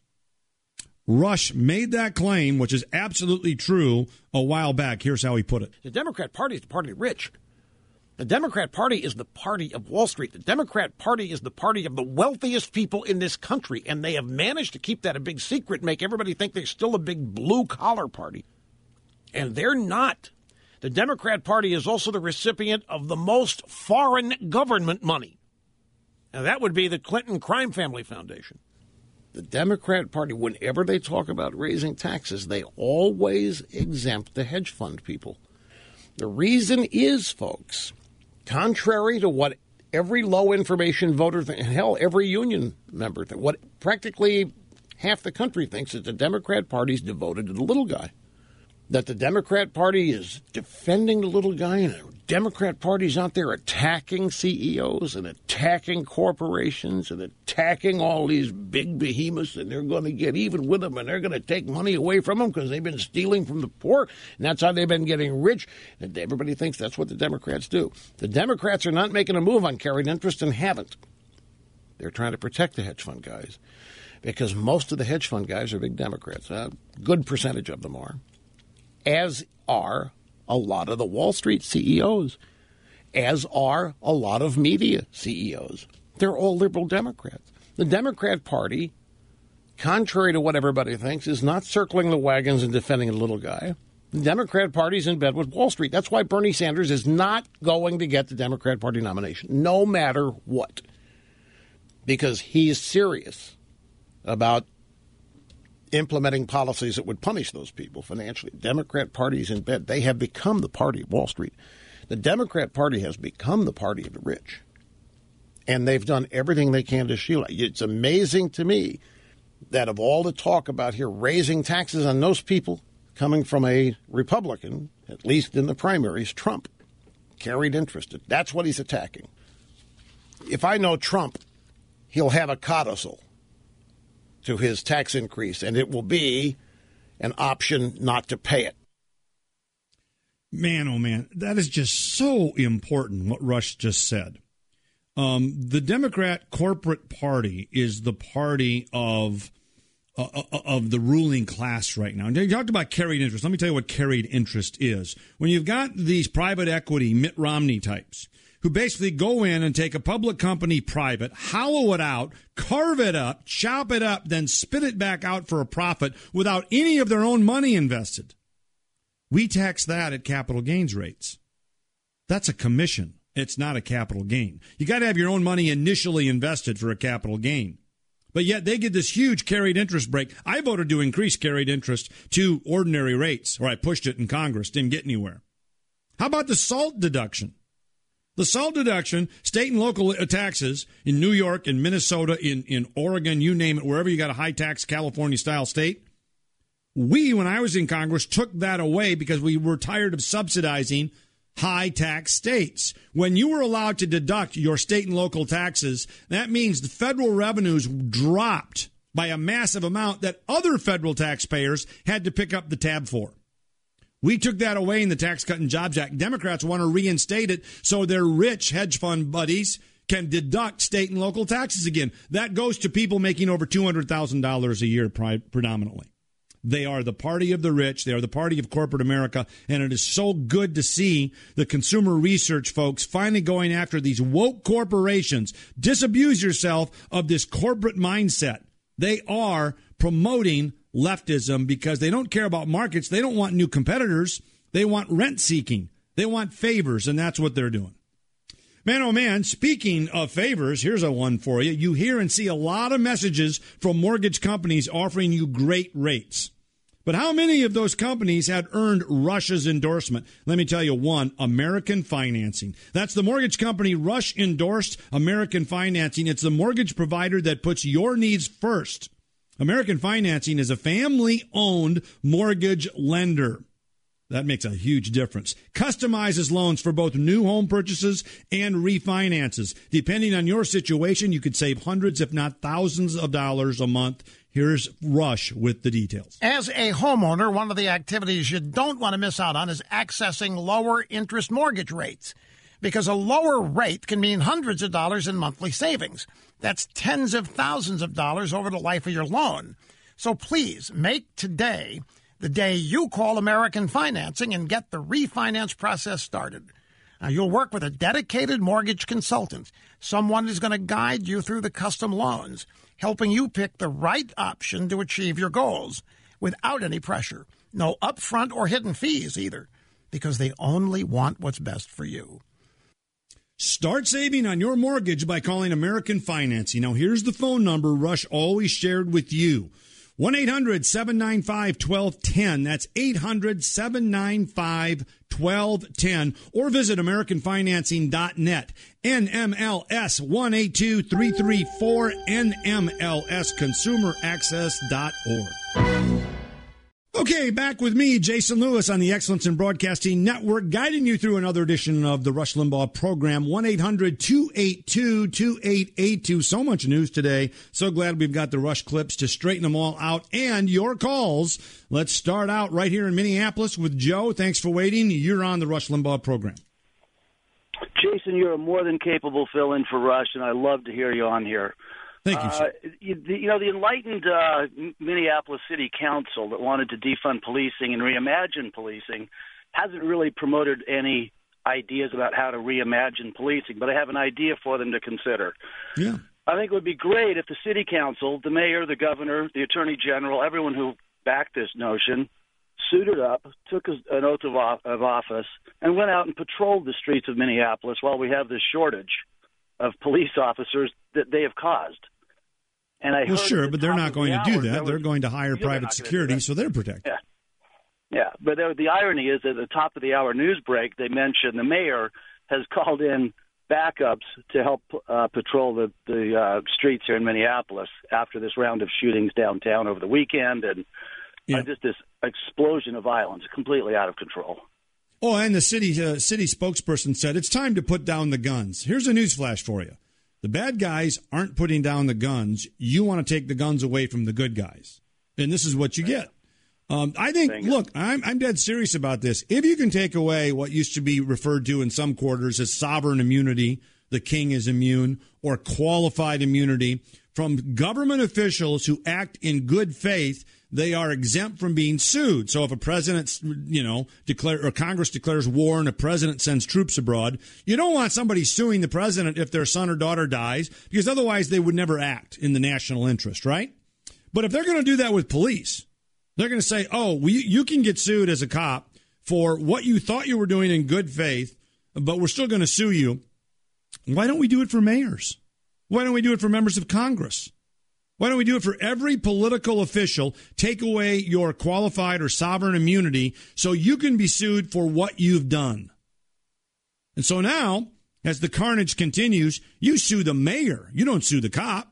Rush made that claim, which is absolutely true, a while back. Here's how he put it. The Democrat Party is the party of the rich. The Democrat Party is the party of Wall Street. The Democrat Party is the party of the wealthiest people in this country, and they have managed to keep that a big secret, make everybody think they're still a big blue-collar party. And they're not. The Democrat Party is also the recipient of the most foreign government money. And that would be the Clinton Crime Family Foundation. The Democrat Party, whenever they talk about raising taxes, they always exempt the hedge fund people. The reason is, folks, contrary to what every low-information voter thinks, hell, every union member thinks, what practically half the country thinks, is the Democrat Party is devoted to the little guy. That the Democrat Party is defending the little guy, and the Democrat Party's out there attacking CEOs and attacking corporations and attacking all these big behemoths, and they're going to get even with them, and they're going to take money away from them because they've been stealing from the poor, and that's how they've been getting rich. And everybody thinks that's what the Democrats do. The Democrats are not making a move on carried interest and haven't. They're trying to protect the hedge fund guys because most of the hedge fund guys are big Democrats. A good percentage of them are. As are a lot of the Wall Street CEOs, as are a lot of media CEOs. They're all liberal Democrats. The Democrat Party, contrary to what everybody thinks, is not circling the wagons and defending the little guy. The Democrat Party's in bed with Wall Street. That's why Bernie Sanders is not going to get the Democrat Party nomination, no matter what, because he is serious about implementing policies that would punish those people financially. The Democrat Party is in bed. They have become the party of Wall Street. The Democrat Party has become the party of the rich. And they've done everything they can to shield it. It's amazing to me that of all the talk about here raising taxes on those people coming from a Republican, at least in the primaries, Trump, carried interest. That's what he's attacking. If I know Trump, he'll have a codicil to his tax increase, and it will be an option not to pay it. Man, oh man, that is just so important, what Rush just said. The Democrat corporate party is the party of the ruling class right now. You talked about carried interest. Let me tell you what carried interest is. When you've got these private equity Mitt Romney types who basically go in and take a public company private, hollow it out, carve it up, chop it up, then spit it back out for a profit without any of their own money invested. We tax that at capital gains rates. That's a commission. It's not a capital gain. You got to have your own money initially invested for a capital gain. But yet they get this huge carried interest break. I voted to increase carried interest to ordinary rates, or I pushed it in Congress, didn't get anywhere. How about the SALT deduction? The SALT deduction, state and local taxes in New York, in Minnesota, in Oregon, you name it, wherever you got a high-tax California-style state. We, when I was in Congress, took that away because we were tired of subsidizing high-tax states. When you were allowed to deduct your state and local taxes, that means the federal revenues dropped by a massive amount that other federal taxpayers had to pick up the tab for. We took that away in the Tax Cut and Jobs Act. Democrats want to reinstate it so their rich hedge fund buddies can deduct state and local taxes again. That goes to people making over $200,000 a year predominantly. They are the party of the rich. They are the party of corporate America. And it is so good to see the consumer research folks finally going after these woke corporations. Disabuse yourself of this corporate mindset. They are promoting leftism because they don't care about markets. They don't want new competitors. They want rent seeking. They want favors, and that's what they're doing. Man, oh man, speaking of favors, here's a one for you. You hear and see a lot of messages from mortgage companies offering you great rates. But how many of those companies had earned Rush's endorsement? Let me tell you one, American Financing. That's the mortgage company Rush endorsed, American Financing. It's the mortgage provider that puts your needs first. American Financing is a family-owned mortgage lender. That makes a huge difference. Customizes loans for both new home purchases and refinances. Depending on your situation, you could save hundreds, if not thousands of dollars a month. Here's Rush with the details. As a homeowner, one of the activities you don't want to miss out on is accessing lower interest mortgage rates, because a lower rate can mean hundreds of dollars in monthly savings. That's tens of thousands of dollars over the life of your loan. So please make today the day you call American Financing and get the refinance process started. Now, you'll work with a dedicated mortgage consultant, someone who's going to guide you through the custom loans, helping you pick the right option to achieve your goals without any pressure. No upfront or hidden fees either, because they only want what's best for you. Start saving on your mortgage by calling American Financing. Now, here's the phone number Rush always shared with you. 1-800-795-1210. That's 800-795-1210. Or visit AmericanFinancing.net. NMLS 182334. NMLS ConsumerAccess.org. Okay, back with me, Jason Lewis, on the Excellence in Broadcasting Network, guiding you through another edition of the Rush Limbaugh program. 1-800-282-2882. So much news today. So glad we've got the Rush clips to straighten them all out, and your calls. Let's start out right here in Minneapolis with Joe. Thanks for waiting. You're on the Rush Limbaugh program. Jason, you're a more than capable fill-in for Rush, and I love to hear you on here. Thank you, sir. The enlightened Minneapolis City Council that wanted to defund policing and reimagine policing hasn't really promoted any ideas about how to reimagine policing, but I have an idea for them to consider. Yeah. I think it would be great if the city council, the mayor, the governor, the attorney general, everyone who backed this notion, suited up, took an oath of office, and went out and patrolled the streets of Minneapolis while we have this shortage of police officers that they have caused. And I well, sure, but they're not going to do that. They're going to hire private security, so they're protected. Yeah. But the irony is, at the top of the hour news break, they mentioned the mayor has called in backups to help patrol the streets here in Minneapolis after this round of shootings downtown over the weekend, and just this explosion of violence, completely out of control. Oh, and the city spokesperson said it's time to put down the guns. Here's a newsflash for you. The bad guys aren't putting down the guns. You want to take the guns away from the good guys. And this is what you get. I think, look, I'm dead serious about this. If you can take away what used to be referred to in some quarters as sovereign immunity, the king is immune, or qualified immunity from government officials who act in good faith, they are exempt from being sued. So if a president, or Congress declares war and a president sends troops abroad, you don't want somebody suing the president if their son or daughter dies, because otherwise they would never act in the national interest, right? But if they're going to do that with police, they're going to say, you can get sued as a cop for what you thought you were doing in good faith, but we're still going to sue you. Why don't we do it for mayors? Why don't we do it for members of Congress? Why don't we do it for every political official? Take away your qualified or sovereign immunity so you can be sued for what you've done. And so now, as the carnage continues, you sue the mayor. You don't sue the cop.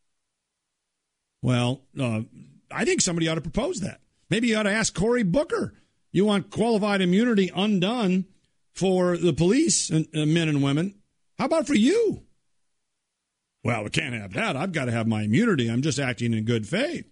Well, I think somebody ought to propose that. Maybe you ought to ask Cory Booker. You want qualified immunity undone for the police and men and women. How about for you? Well, we can't have that. I've got to have my immunity. I'm just acting in good faith.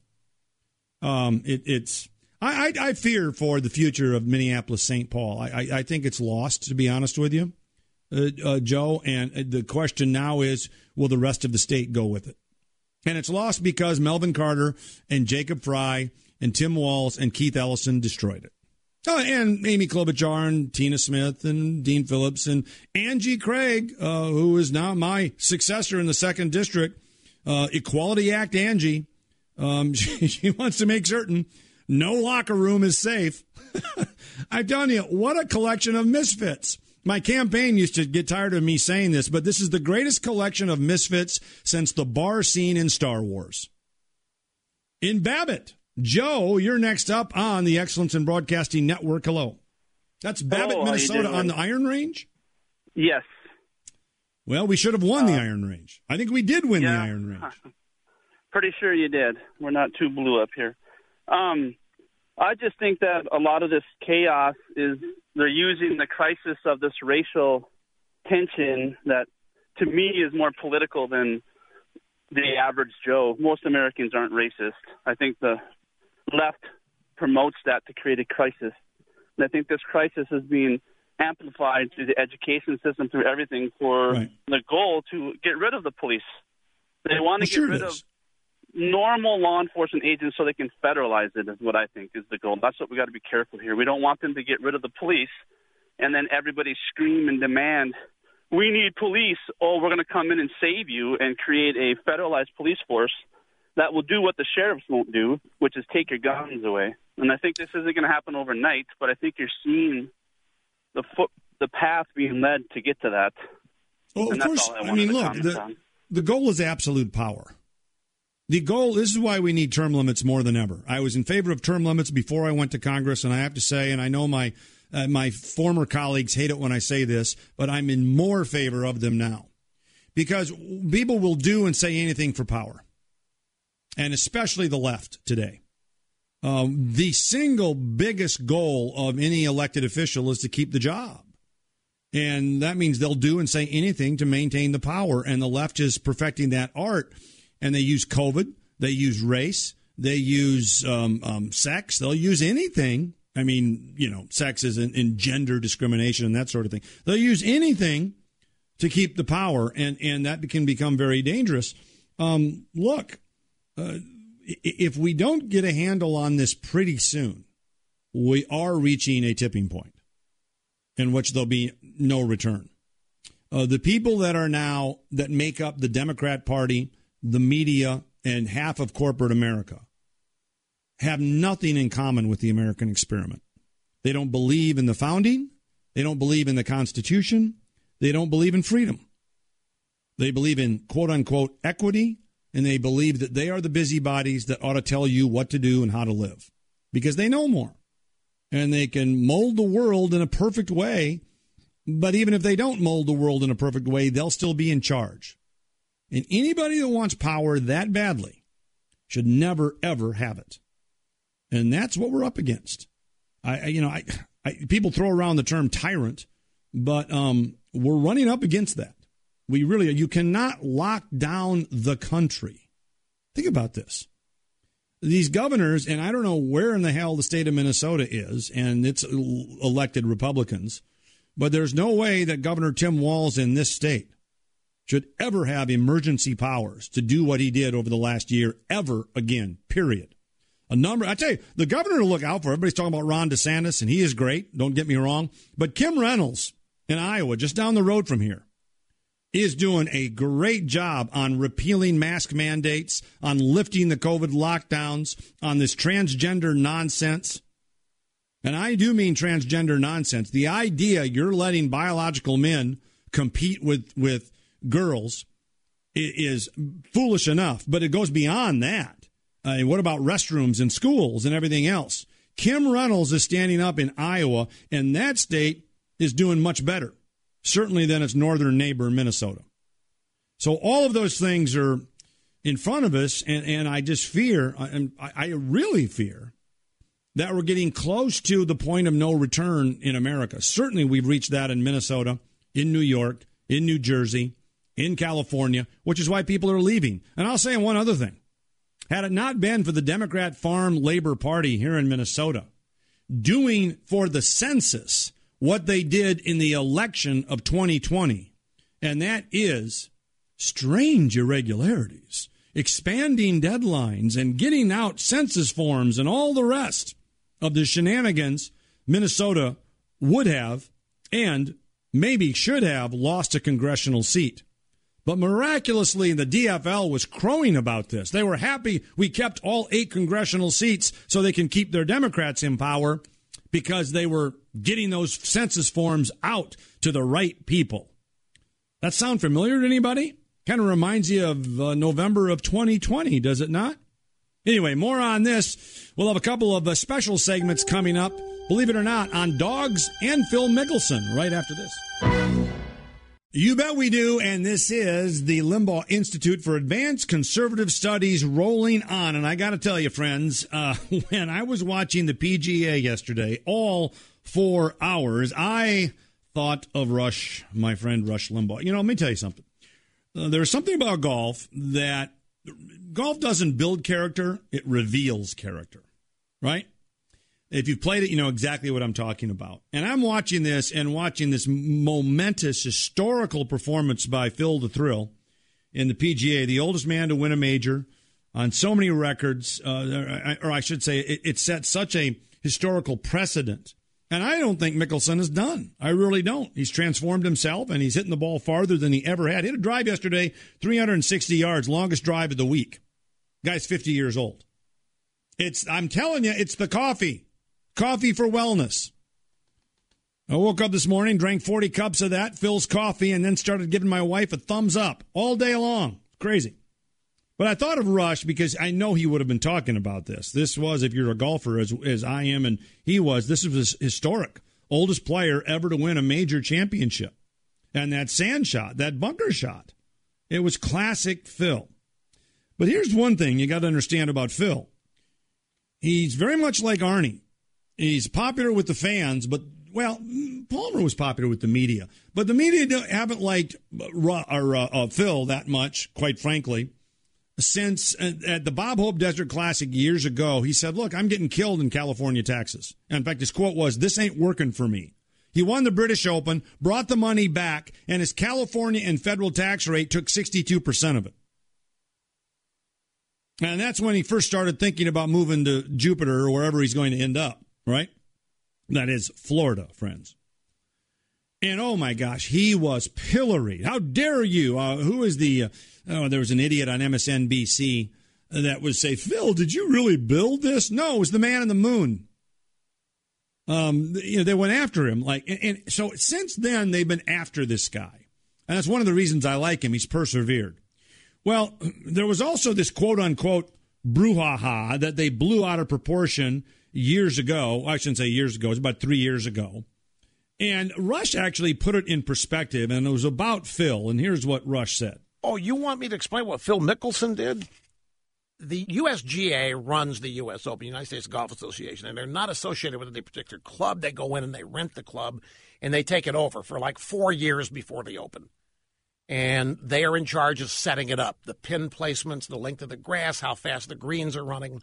I fear for the future of Minneapolis-St. Paul. I think it's lost, to be honest with you, Joe. And the question now is, will the rest of the state go with it? And it's lost because Melvin Carter and Jacob Fry and Tim Walz and Keith Ellison destroyed it. And Amy Klobuchar and Tina Smith and Dean Phillips and Angie Craig, who is now my successor in the 2nd District, Equality Act Angie. She wants to make certain no locker room is safe. I'm telling you, what a collection of misfits. My campaign used to get tired of me saying this, but this is the greatest collection of misfits since the bar scene in Star Wars. In Babbitt, Joe, you're next up on the Excellence in Broadcasting Network. Hello. That's Babbitt, Minnesota on the Iron Range? Yes. Well, we should have won the Iron Range. I think we did win the Iron Range. Pretty sure you did. We're not too blue up here. I just think that a lot of this chaos is they're using the crisis of this racial tension that, to me, is more political than the average Joe. Most Americans aren't racist. I think the left promotes that to create a crisis. And I think this crisis is being amplified through the education system, through everything, for the goal to get rid of the police. They want to get rid of normal law enforcement agents so they can federalize it, is what I think is the goal. That's what we got to be careful here. We don't want them to get rid of the police and then everybody scream and demand, we need police. Oh, we're going to come in and save you, and create a federalized police force that will do what the sheriffs won't do, which is take your guns away. And I think this isn't going to happen overnight, but I think you're seeing the path being led to get to that. Well, of course, I mean, look, the goal is absolute power. The goal, this is why we need term limits more than ever. I was in favor of term limits before I went to Congress, and I have to say, and I know my former colleagues hate it when I say this, but I'm in more favor of them now. Because people will do and say anything for power, and especially the left today. The single biggest goal of any elected official is to keep the job. And that means they'll do and say anything to maintain the power, and the left is perfecting that art. And they use COVID, they use race, they use sex, they'll use anything. I mean, you know, sex is in gender discrimination and that sort of thing. They'll use anything to keep the power, and that can become very dangerous. Look, if we don't get a handle on this pretty soon, we are reaching a tipping point in which there'll be no return. The people that make up the Democrat Party, the media, and half of corporate America have nothing in common with the American experiment. They don't believe in the founding. They don't believe in the Constitution. They don't believe in freedom. They believe in, quote unquote, equity, and they believe that they are the busybodies that ought to tell you what to do and how to live because they know more. And they can mold the world in a perfect way, but even if they don't mold the world in a perfect way, they'll still be in charge. And anybody that wants power that badly should never, ever have it. And that's what we're up against. People throw around the term tyrant, but we're running up against that. We really are. You cannot lock down the country. Think about this. These governors, and I don't know where in the hell the state of Minnesota is, and it's elected Republicans, but there's no way that Governor Tim Walz in this state should ever have emergency powers to do what he did over the last year ever again, period. I tell you, the governor to look out for, everybody's talking about Ron DeSantis, and he is great, don't get me wrong, but Kim Reynolds in Iowa, just down the road from here, is doing a great job on repealing mask mandates, on lifting the COVID lockdowns, on this transgender nonsense. And I do mean transgender nonsense. The idea you're letting biological men compete with girls is foolish enough, but it goes beyond that. What about restrooms in schools and everything else? Kim Reynolds is standing up in Iowa, and that state is doing much better, certainly than its northern neighbor, Minnesota. So all of those things are in front of us, and I just fear, and I really fear, that we're getting close to the point of no return in America. Certainly we've reached that in Minnesota, in New York, in New Jersey, in California, which is why people are leaving. And I'll say one other thing. Had it not been for the Democrat Farm Labor Party here in Minnesota doing for the census what they did in the election of 2020, and that is strange irregularities, expanding deadlines, and getting out census forms and all the rest of the shenanigans, Minnesota would have and maybe should have lost a congressional seat. But miraculously, the DFL was crowing about this. They were happy we kept all 8 congressional seats so they can keep their Democrats in power because they were getting those census forms out to the right people. That sound familiar to anybody? Kind of reminds you of November of 2020, does it not? Anyway, more on this. We'll have a couple of special segments coming up, believe it or not, on dogs and Phil Mickelson right after this. You bet we do, and this is the Limbaugh Institute for Advanced Conservative Studies rolling on. And I got to tell you, friends, when I was watching the PGA yesterday, all 4 hours, I thought of Rush, my friend Rush Limbaugh. You know, let me tell you something. There's something about golf that golf doesn't build character, it reveals character, right? If you've played it, you know exactly what I'm talking about. And I'm watching this momentous historical performance by Phil the Thrill in the PGA, the oldest man to win a major on so many records, or I should say it set such a historical precedent. And I don't think Mickelson is done. I really don't. He's transformed himself, and he's hitting the ball farther than he ever had. He hit a drive yesterday, 360 yards, longest drive of the week. Guy's 50 years old. I'm telling you, it's the coffee. Coffee for wellness. I woke up this morning, drank 40 cups of that, Phil's coffee, and then started giving my wife a thumbs up all day long. Crazy. But I thought of Rush because I know he would have been talking about this. This was, if you're a golfer as I am and he was, this was historic. Oldest player ever to win a major championship. And that sand shot, that bunker shot, it was classic Phil. But here's one thing you got to understand about Phil. He's very much like Arnie. He's popular with the fans, but, well, Palmer was popular with the media. But the media haven't liked Phil that much, quite frankly. Since at the Bob Hope Desert Classic years ago, he said, look, I'm getting killed in California taxes. And in fact, his quote was, this ain't working for me. He won the British Open, brought the money back, and his California and federal tax rate took 62% of it. And that's when he first started thinking about moving to Jupiter or wherever he's going to end up, right? That is Florida, friends. And, oh, my gosh, he was pilloried. How dare you? Who is the... there was an idiot on MSNBC that would say, Phil, did you really build this? No, it was the man in the moon. They went after him. And so since then, they've been after this guy. And that's one of the reasons I like him. He's persevered. Well, there was also this quote-unquote brouhaha that they blew out of proportion years ago. I shouldn't say years ago. It was about 3 years ago. And Rush actually put it in perspective, and it was about Phil. And here's what Rush said. Oh, you want me to explain what Phil Mickelson did? The USGA runs the U.S. Open, United States Golf Association, and they're not associated with any particular club. They go in and they rent the club, and they take it over for like 4 years before the Open. And they are in charge of setting it up, the pin placements, the length of the grass, how fast the greens are running.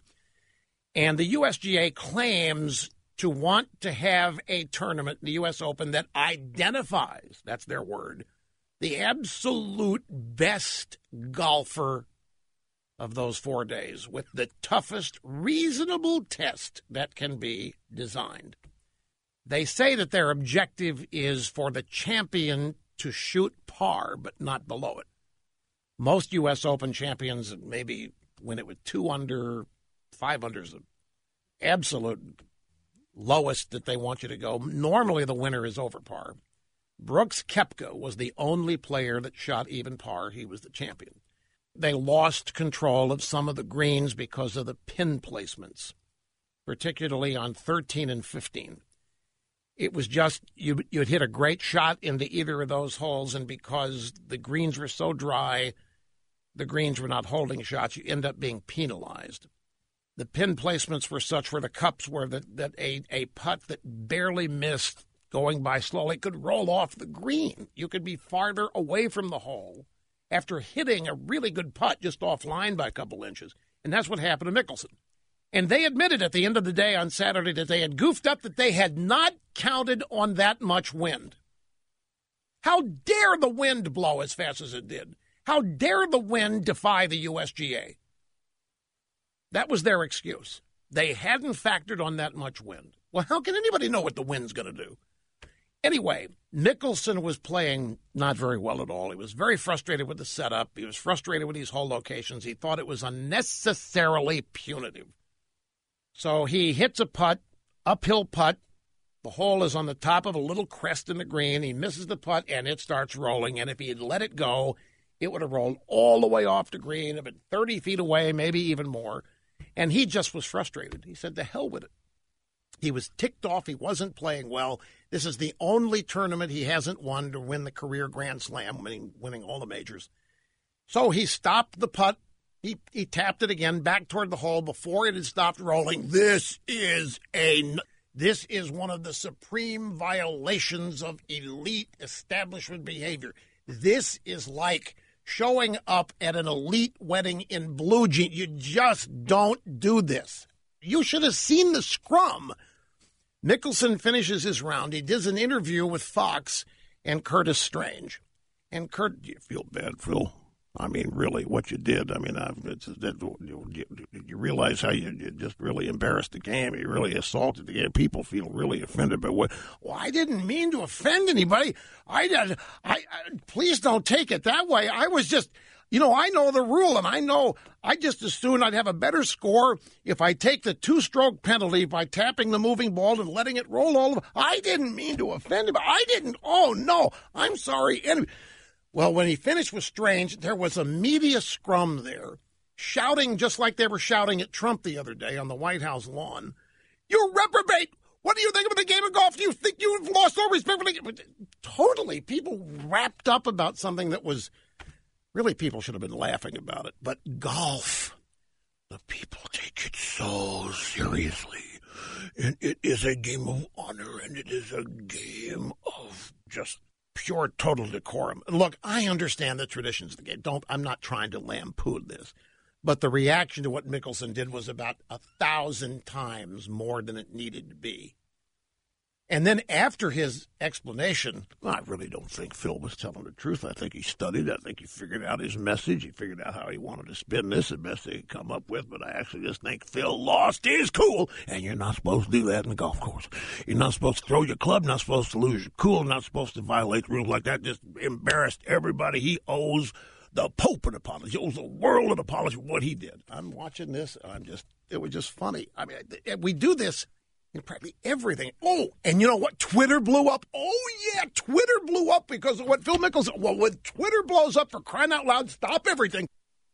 And the USGA claims to want to have a tournament, the U.S. Open, that identifies, that's their word, the absolute best golfer of those 4 days with the toughest reasonable test that can be designed. They say that their objective is for the champion to shoot par, but not below it. Most U.S. Open champions maybe win it with 2 under, 5 under is the absolute lowest that they want you to go. Normally the winner is over par. Brooks Koepka was the only player that shot even par. He was the champion. They lost control of some of the greens because of the pin placements, particularly on 13 and 15. It was just you'd hit a great shot into either of those holes, and because the greens were so dry, the greens were not holding shots, you end up being penalized. The pin placements were such where the cups were that a putt that barely missed going by slowly could roll off the green. You could be farther away from the hole after hitting a really good putt just offline by a couple inches. And that's what happened to Mickelson. And they admitted at the end of the day on Saturday that they had goofed up, that they had not counted on that much wind. How dare the wind blow as fast as it did? How dare the wind defy the USGA? That was their excuse. They hadn't factored on that much wind. Well, how can anybody know what the wind's going to do? Anyway, Mickelson was playing not very well at all. He was very frustrated with the setup. He was frustrated with these hole locations. He thought it was unnecessarily punitive. So he hits a putt, uphill putt. The hole is on the top of a little crest in the green. He misses the putt, and it starts rolling. And if he had let it go, it would have rolled all the way off the green, been 30 feet away, maybe even more. And he just was frustrated. He said, to hell with it. He was ticked off. He wasn't playing well. This is the only tournament he hasn't won to win the career Grand Slam, winning all the majors. So he stopped the putt. He tapped it again back toward the hole before it had stopped rolling. This is one of the supreme violations of elite establishment behavior. This is like showing up at an elite wedding in blue jeans. You just don't do this. You should have seen the scrum. Mickelson finishes his round. He does an interview with Fox and Curtis Strange. And Kurt, do you feel bad, Phil? I mean, really, what you did. I mean, you realize how you just really embarrassed the game. You really assaulted the game. People feel really offended by what. Well, I didn't mean to offend anybody. I please don't take it that way. I was just, I know the rule, and I just assumed I'd have a better score if I take the 2-stroke penalty by tapping the moving ball and letting it roll all over. I didn't mean to offend him. I didn't. Oh, no. I'm sorry. Well, when he finished with Strange, there was a media scrum there, shouting just like they were shouting at Trump the other day on the White House lawn. You reprobate! What do you think of the game of golf? Do you think you've lost all respect for the game? Totally. People wrapped up about something that was, really people should have been laughing about it. But golf, the people take it so seriously. And it is a game of honor, and it is a game of just pure, total decorum. Look, I understand the traditions of the game. I'm not trying to lampoon this. But the reaction to what Mickelson did was about 1,000 times more than it needed to be. And then after his explanation, I really don't think Phil was telling the truth. I think he studied. I think he figured out his message. He figured out how he wanted to spin this, the best they could come up with. But I actually just think Phil lost his cool. And you're not supposed to do that in the golf course. You're not supposed to throw your club, not supposed to lose your cool, not supposed to violate rules like that. Just embarrassed everybody. He owes the Pope an apology. He owes the world an apology for what he did. I'm watching this. It was just funny. I mean, we do this in practically everything. Oh, and you know what? Twitter blew up. Oh, yeah, Twitter blew up because of what Phil Mickelson. Well, when Twitter blows up, for crying out loud, stop everything.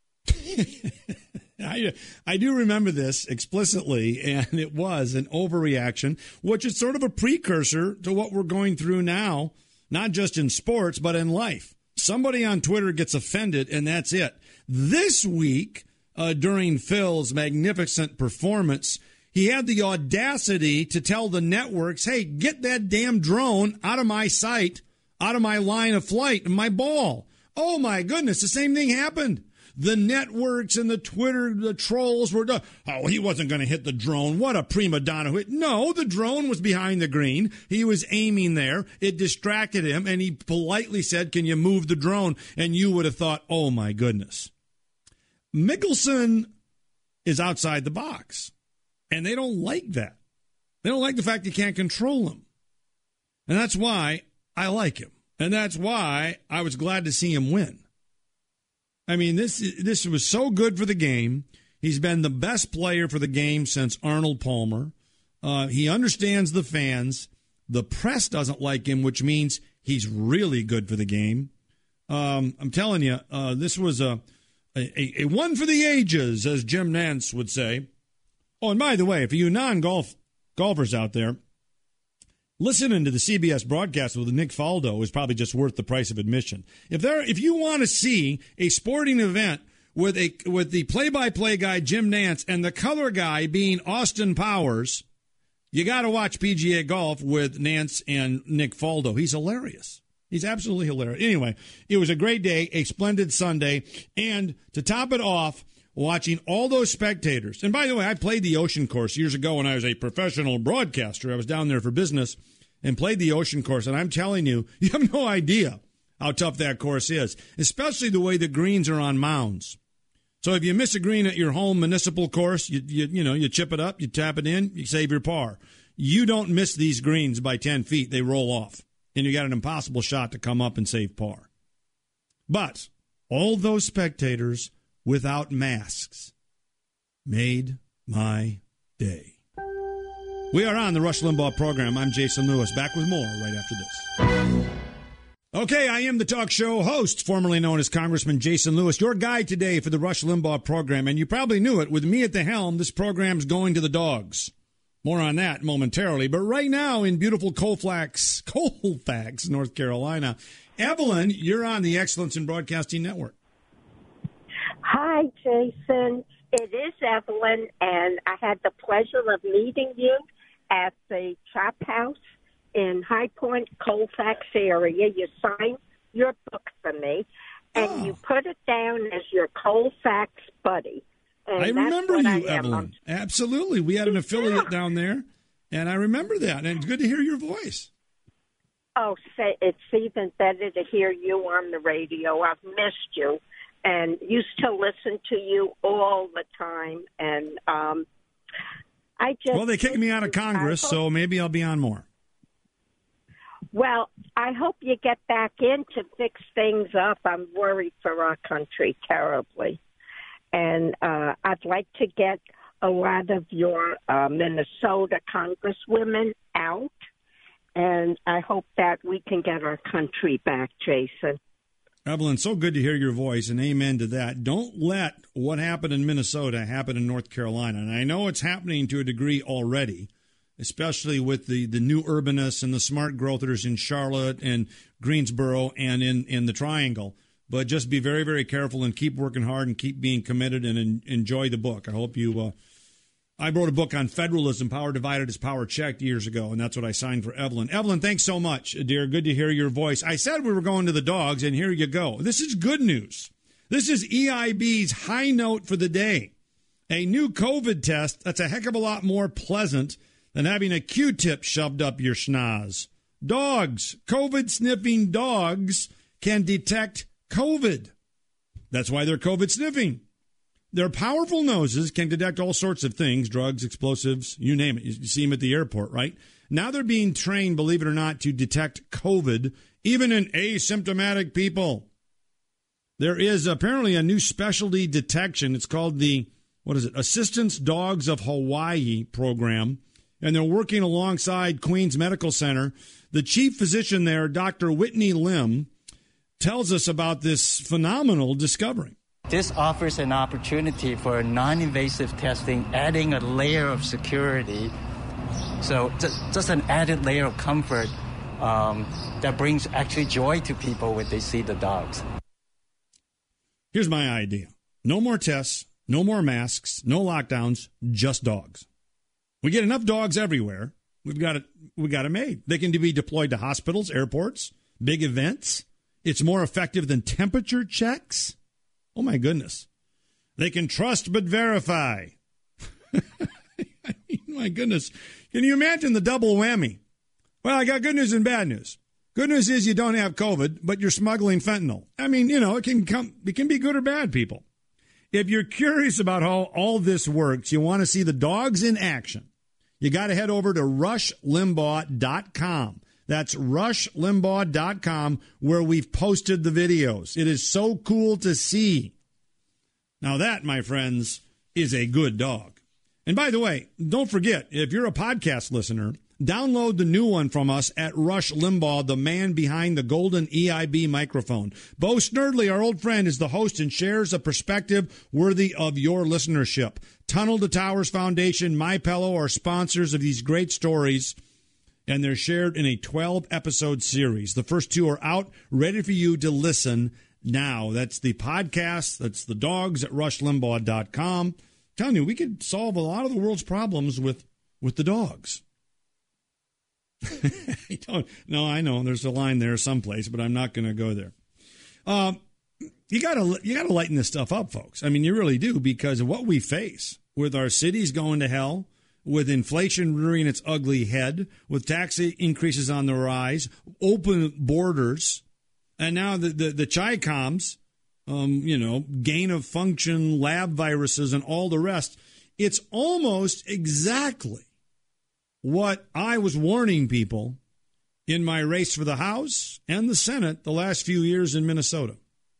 I do remember this explicitly, and it was an overreaction, which is sort of a precursor to what we're going through now, not just in sports, but in life. Somebody on Twitter gets offended, and that's it. This week, during Phil's magnificent performance, he had the audacity to tell the networks, hey, get that damn drone out of my sight, out of my line of flight, and my ball. Oh, my goodness, the same thing happened. The networks and the trolls were done. Oh, he wasn't going to hit the drone. What a prima donna. No, the drone was behind the green. He was aiming there. It distracted him, and he politely said, can you move the drone? And you would have thought, oh, my goodness. Mickelson is outside the box. And they don't like that. They don't like the fact you can't control him. And that's why I like him. And that's why I was glad to see him win. I mean, this was so good for the game. He's been the best player for the game since Arnold Palmer. He understands the fans. The press doesn't like him, which means he's really good for the game. I'm telling you, this was a one for the ages, as Jim Nantz would say. Oh, and by the way, for you non-golfers out there, listening to the CBS broadcast with Nick Faldo is probably just worth the price of admission. If you want to see a sporting event with the play-by-play guy Jim Nantz and the color guy being Austin Powers, you got to watch PGA Golf with Nantz and Nick Faldo. He's hilarious. He's absolutely hilarious. Anyway, it was a great day, a splendid Sunday, and to top it off, watching all those spectators. And by the way, I played the Ocean Course years ago when I was a professional broadcaster. I was down there for business and played the Ocean Course. And I'm telling you, you have no idea how tough that course is, especially the way the greens are on mounds. So if you miss a green at your home municipal course, you chip it up, you tap it in, you save your par. You don't miss these greens by 10 feet. They roll off. And you got an impossible shot to come up and save par. But all those spectators without masks made my day. We are on the Rush Limbaugh program. I'm Jason Lewis. Back with more right after this. Okay, I am the talk show host, formerly known as Congressman Jason Lewis, your guide today for the Rush Limbaugh program. And you probably knew it. With me at the helm, this program's going to the dogs. More on that momentarily. But right now in beautiful Colfax, North Carolina, Evelyn, you're on the Excellence in Broadcasting Network. Hi, Jason. It is Evelyn, and I had the pleasure of meeting you at the Chop House in High Point, Colfax area. You signed your book for me, and you put it down as your Colfax buddy. And I remember you, Evelyn. Absolutely. We had an affiliate down there, and I remember that. And it's good to hear your voice. Oh, it's even better to hear you on the radio. I've missed you and used to listen to you all the time. And Well, they kicked me out of Congress, so maybe I'll be on more. Well, I hope you get back in to fix things up. I'm worried for our country terribly. And I'd like to get a lot of your Minnesota congresswomen out. And I hope that we can get our country back, Jason. Evelyn, so good to hear your voice, and amen to that. Don't let what happened in Minnesota happen in North Carolina. And I know it's happening to a degree already, especially with the new urbanists and the smart growthers in Charlotte and Greensboro and in the Triangle. But just be very, very careful and keep working hard and keep being committed and enjoy the book. I hope you I wrote a book on federalism, Power Divided is Power Checked, years ago, and that's what I signed for Evelyn. Evelyn, thanks so much, dear. Good to hear your voice. I said we were going to the dogs, and here you go. This is good news. This is EIB's high note for the day. A new COVID test that's a heck of a lot more pleasant than having a Q-tip shoved up your schnoz. Dogs, COVID-sniffing dogs can detect COVID. That's why they're COVID sniffing. Their powerful noses can detect all sorts of things, drugs, explosives, you name it. You see them at the airport, right? Now they're being trained, believe it or not, to detect COVID, even in asymptomatic people. There is apparently a new specialty detection. It's called the, Assistance Dogs of Hawaii program. And they're working alongside Queens Medical Center. The chief physician there, Dr. Whitney Lim, tells us about this phenomenal discovery. This offers an opportunity for non-invasive testing, adding a layer of security. So just an added layer of comfort that brings actually joy to people when they see the dogs. Here's my idea. No more tests, no more masks, no lockdowns, just dogs. We get enough dogs everywhere. We got it made. They can be deployed to hospitals, airports, big events. It's more effective than temperature checks. Oh, my goodness. They can trust but verify. My goodness. Can you imagine the double whammy? Well, I got good news and bad news. Good news is you don't have COVID, but you're smuggling fentanyl. I mean, it can be good or bad, people. If you're curious about how all this works, you want to see the dogs in action, you got to head over to rushlimbaugh.com. That's rushlimbaugh.com, where we've posted the videos. It is so cool to see. Now that, my friends, is a good dog. And by the way, don't forget, if you're a podcast listener, download the new one from us at Rush Limbaugh, the man behind the golden EIB microphone. Bo Snerdley, our old friend, is the host and shares a perspective worthy of your listenership. Tunnel to Towers Foundation, MyPillow are sponsors of these great stories, and they're shared in a 12-episode series. The first two are out, ready for you to listen now. That's the podcast. That's the dogs at rushlimbaugh.com. I'm telling you, we could solve a lot of the world's problems with the dogs. I know there's a line there someplace, but I'm not going to go there. You gotta lighten this stuff up, folks. I mean, you really do, because of what we face with our cities going to hell, with inflation rearing its ugly head, with tax increases on the rise, open borders, and now the Chi-Coms, gain of function, lab viruses, and all the rest. It's almost exactly what I was warning people in my race for the House and the Senate the last few years in Minnesota.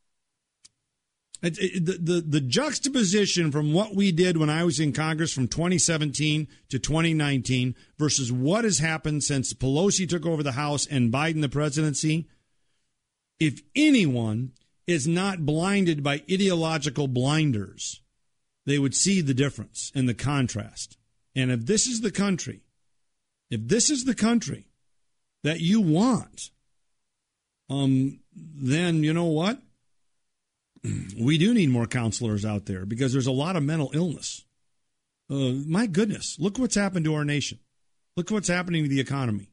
The juxtaposition from what we did when I was in Congress from 2017 to 2019 versus what has happened since Pelosi took over the House and Biden the presidency, if anyone is not blinded by ideological blinders, they would see the difference and the contrast. And if this is the country that you want, then you know what? We do need more counselors out there because there's a lot of mental illness. My goodness, look what's happened to our nation. Look what's happening to the economy.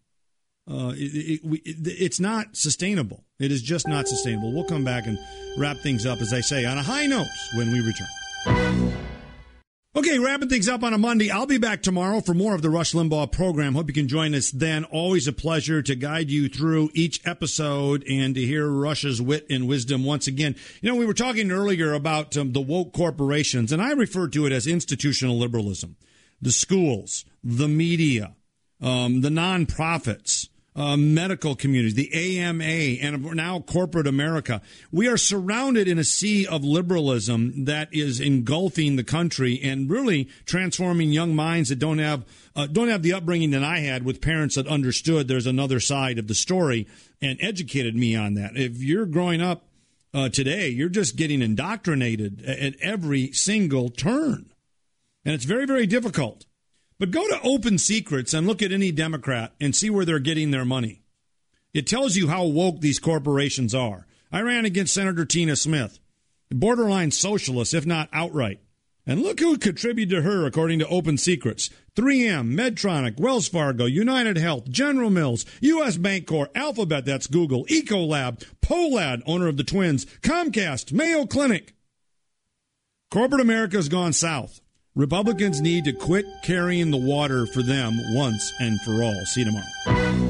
It's not sustainable. It is just not sustainable. We'll come back and wrap things up, as I say, on a high note when we return. Okay, wrapping things up on a Monday. I'll be back tomorrow for more of the Rush Limbaugh program. Hope you can join us then. Always a pleasure to guide you through each episode and to hear Rush's wit and wisdom once again. You know, we were talking earlier about the woke corporations, and I refer to it as institutional liberalism. The schools, the media, the nonprofits, medical communities, the AMA, and now corporate America. We are surrounded in a sea of liberalism that is engulfing the country and really transforming young minds that don't have the upbringing that I had with parents that understood there's another side of the story and educated me on that. If you're growing up today, you're just getting indoctrinated at every single turn. And it's very, very difficult. But go to Open Secrets and look at any Democrat and see where they're getting their money. It tells you how woke these corporations are. I ran against Senator Tina Smith, borderline socialist, if not outright. And look who contributed to her, according to Open Secrets. 3M, Medtronic, Wells Fargo, United Health, General Mills, U.S. Bancorp, Alphabet, that's Google, Ecolab, Polad, owner of the Twins, Comcast, Mayo Clinic. Corporate America has gone south. Republicans need to quit carrying the water for them once and for all. See you tomorrow.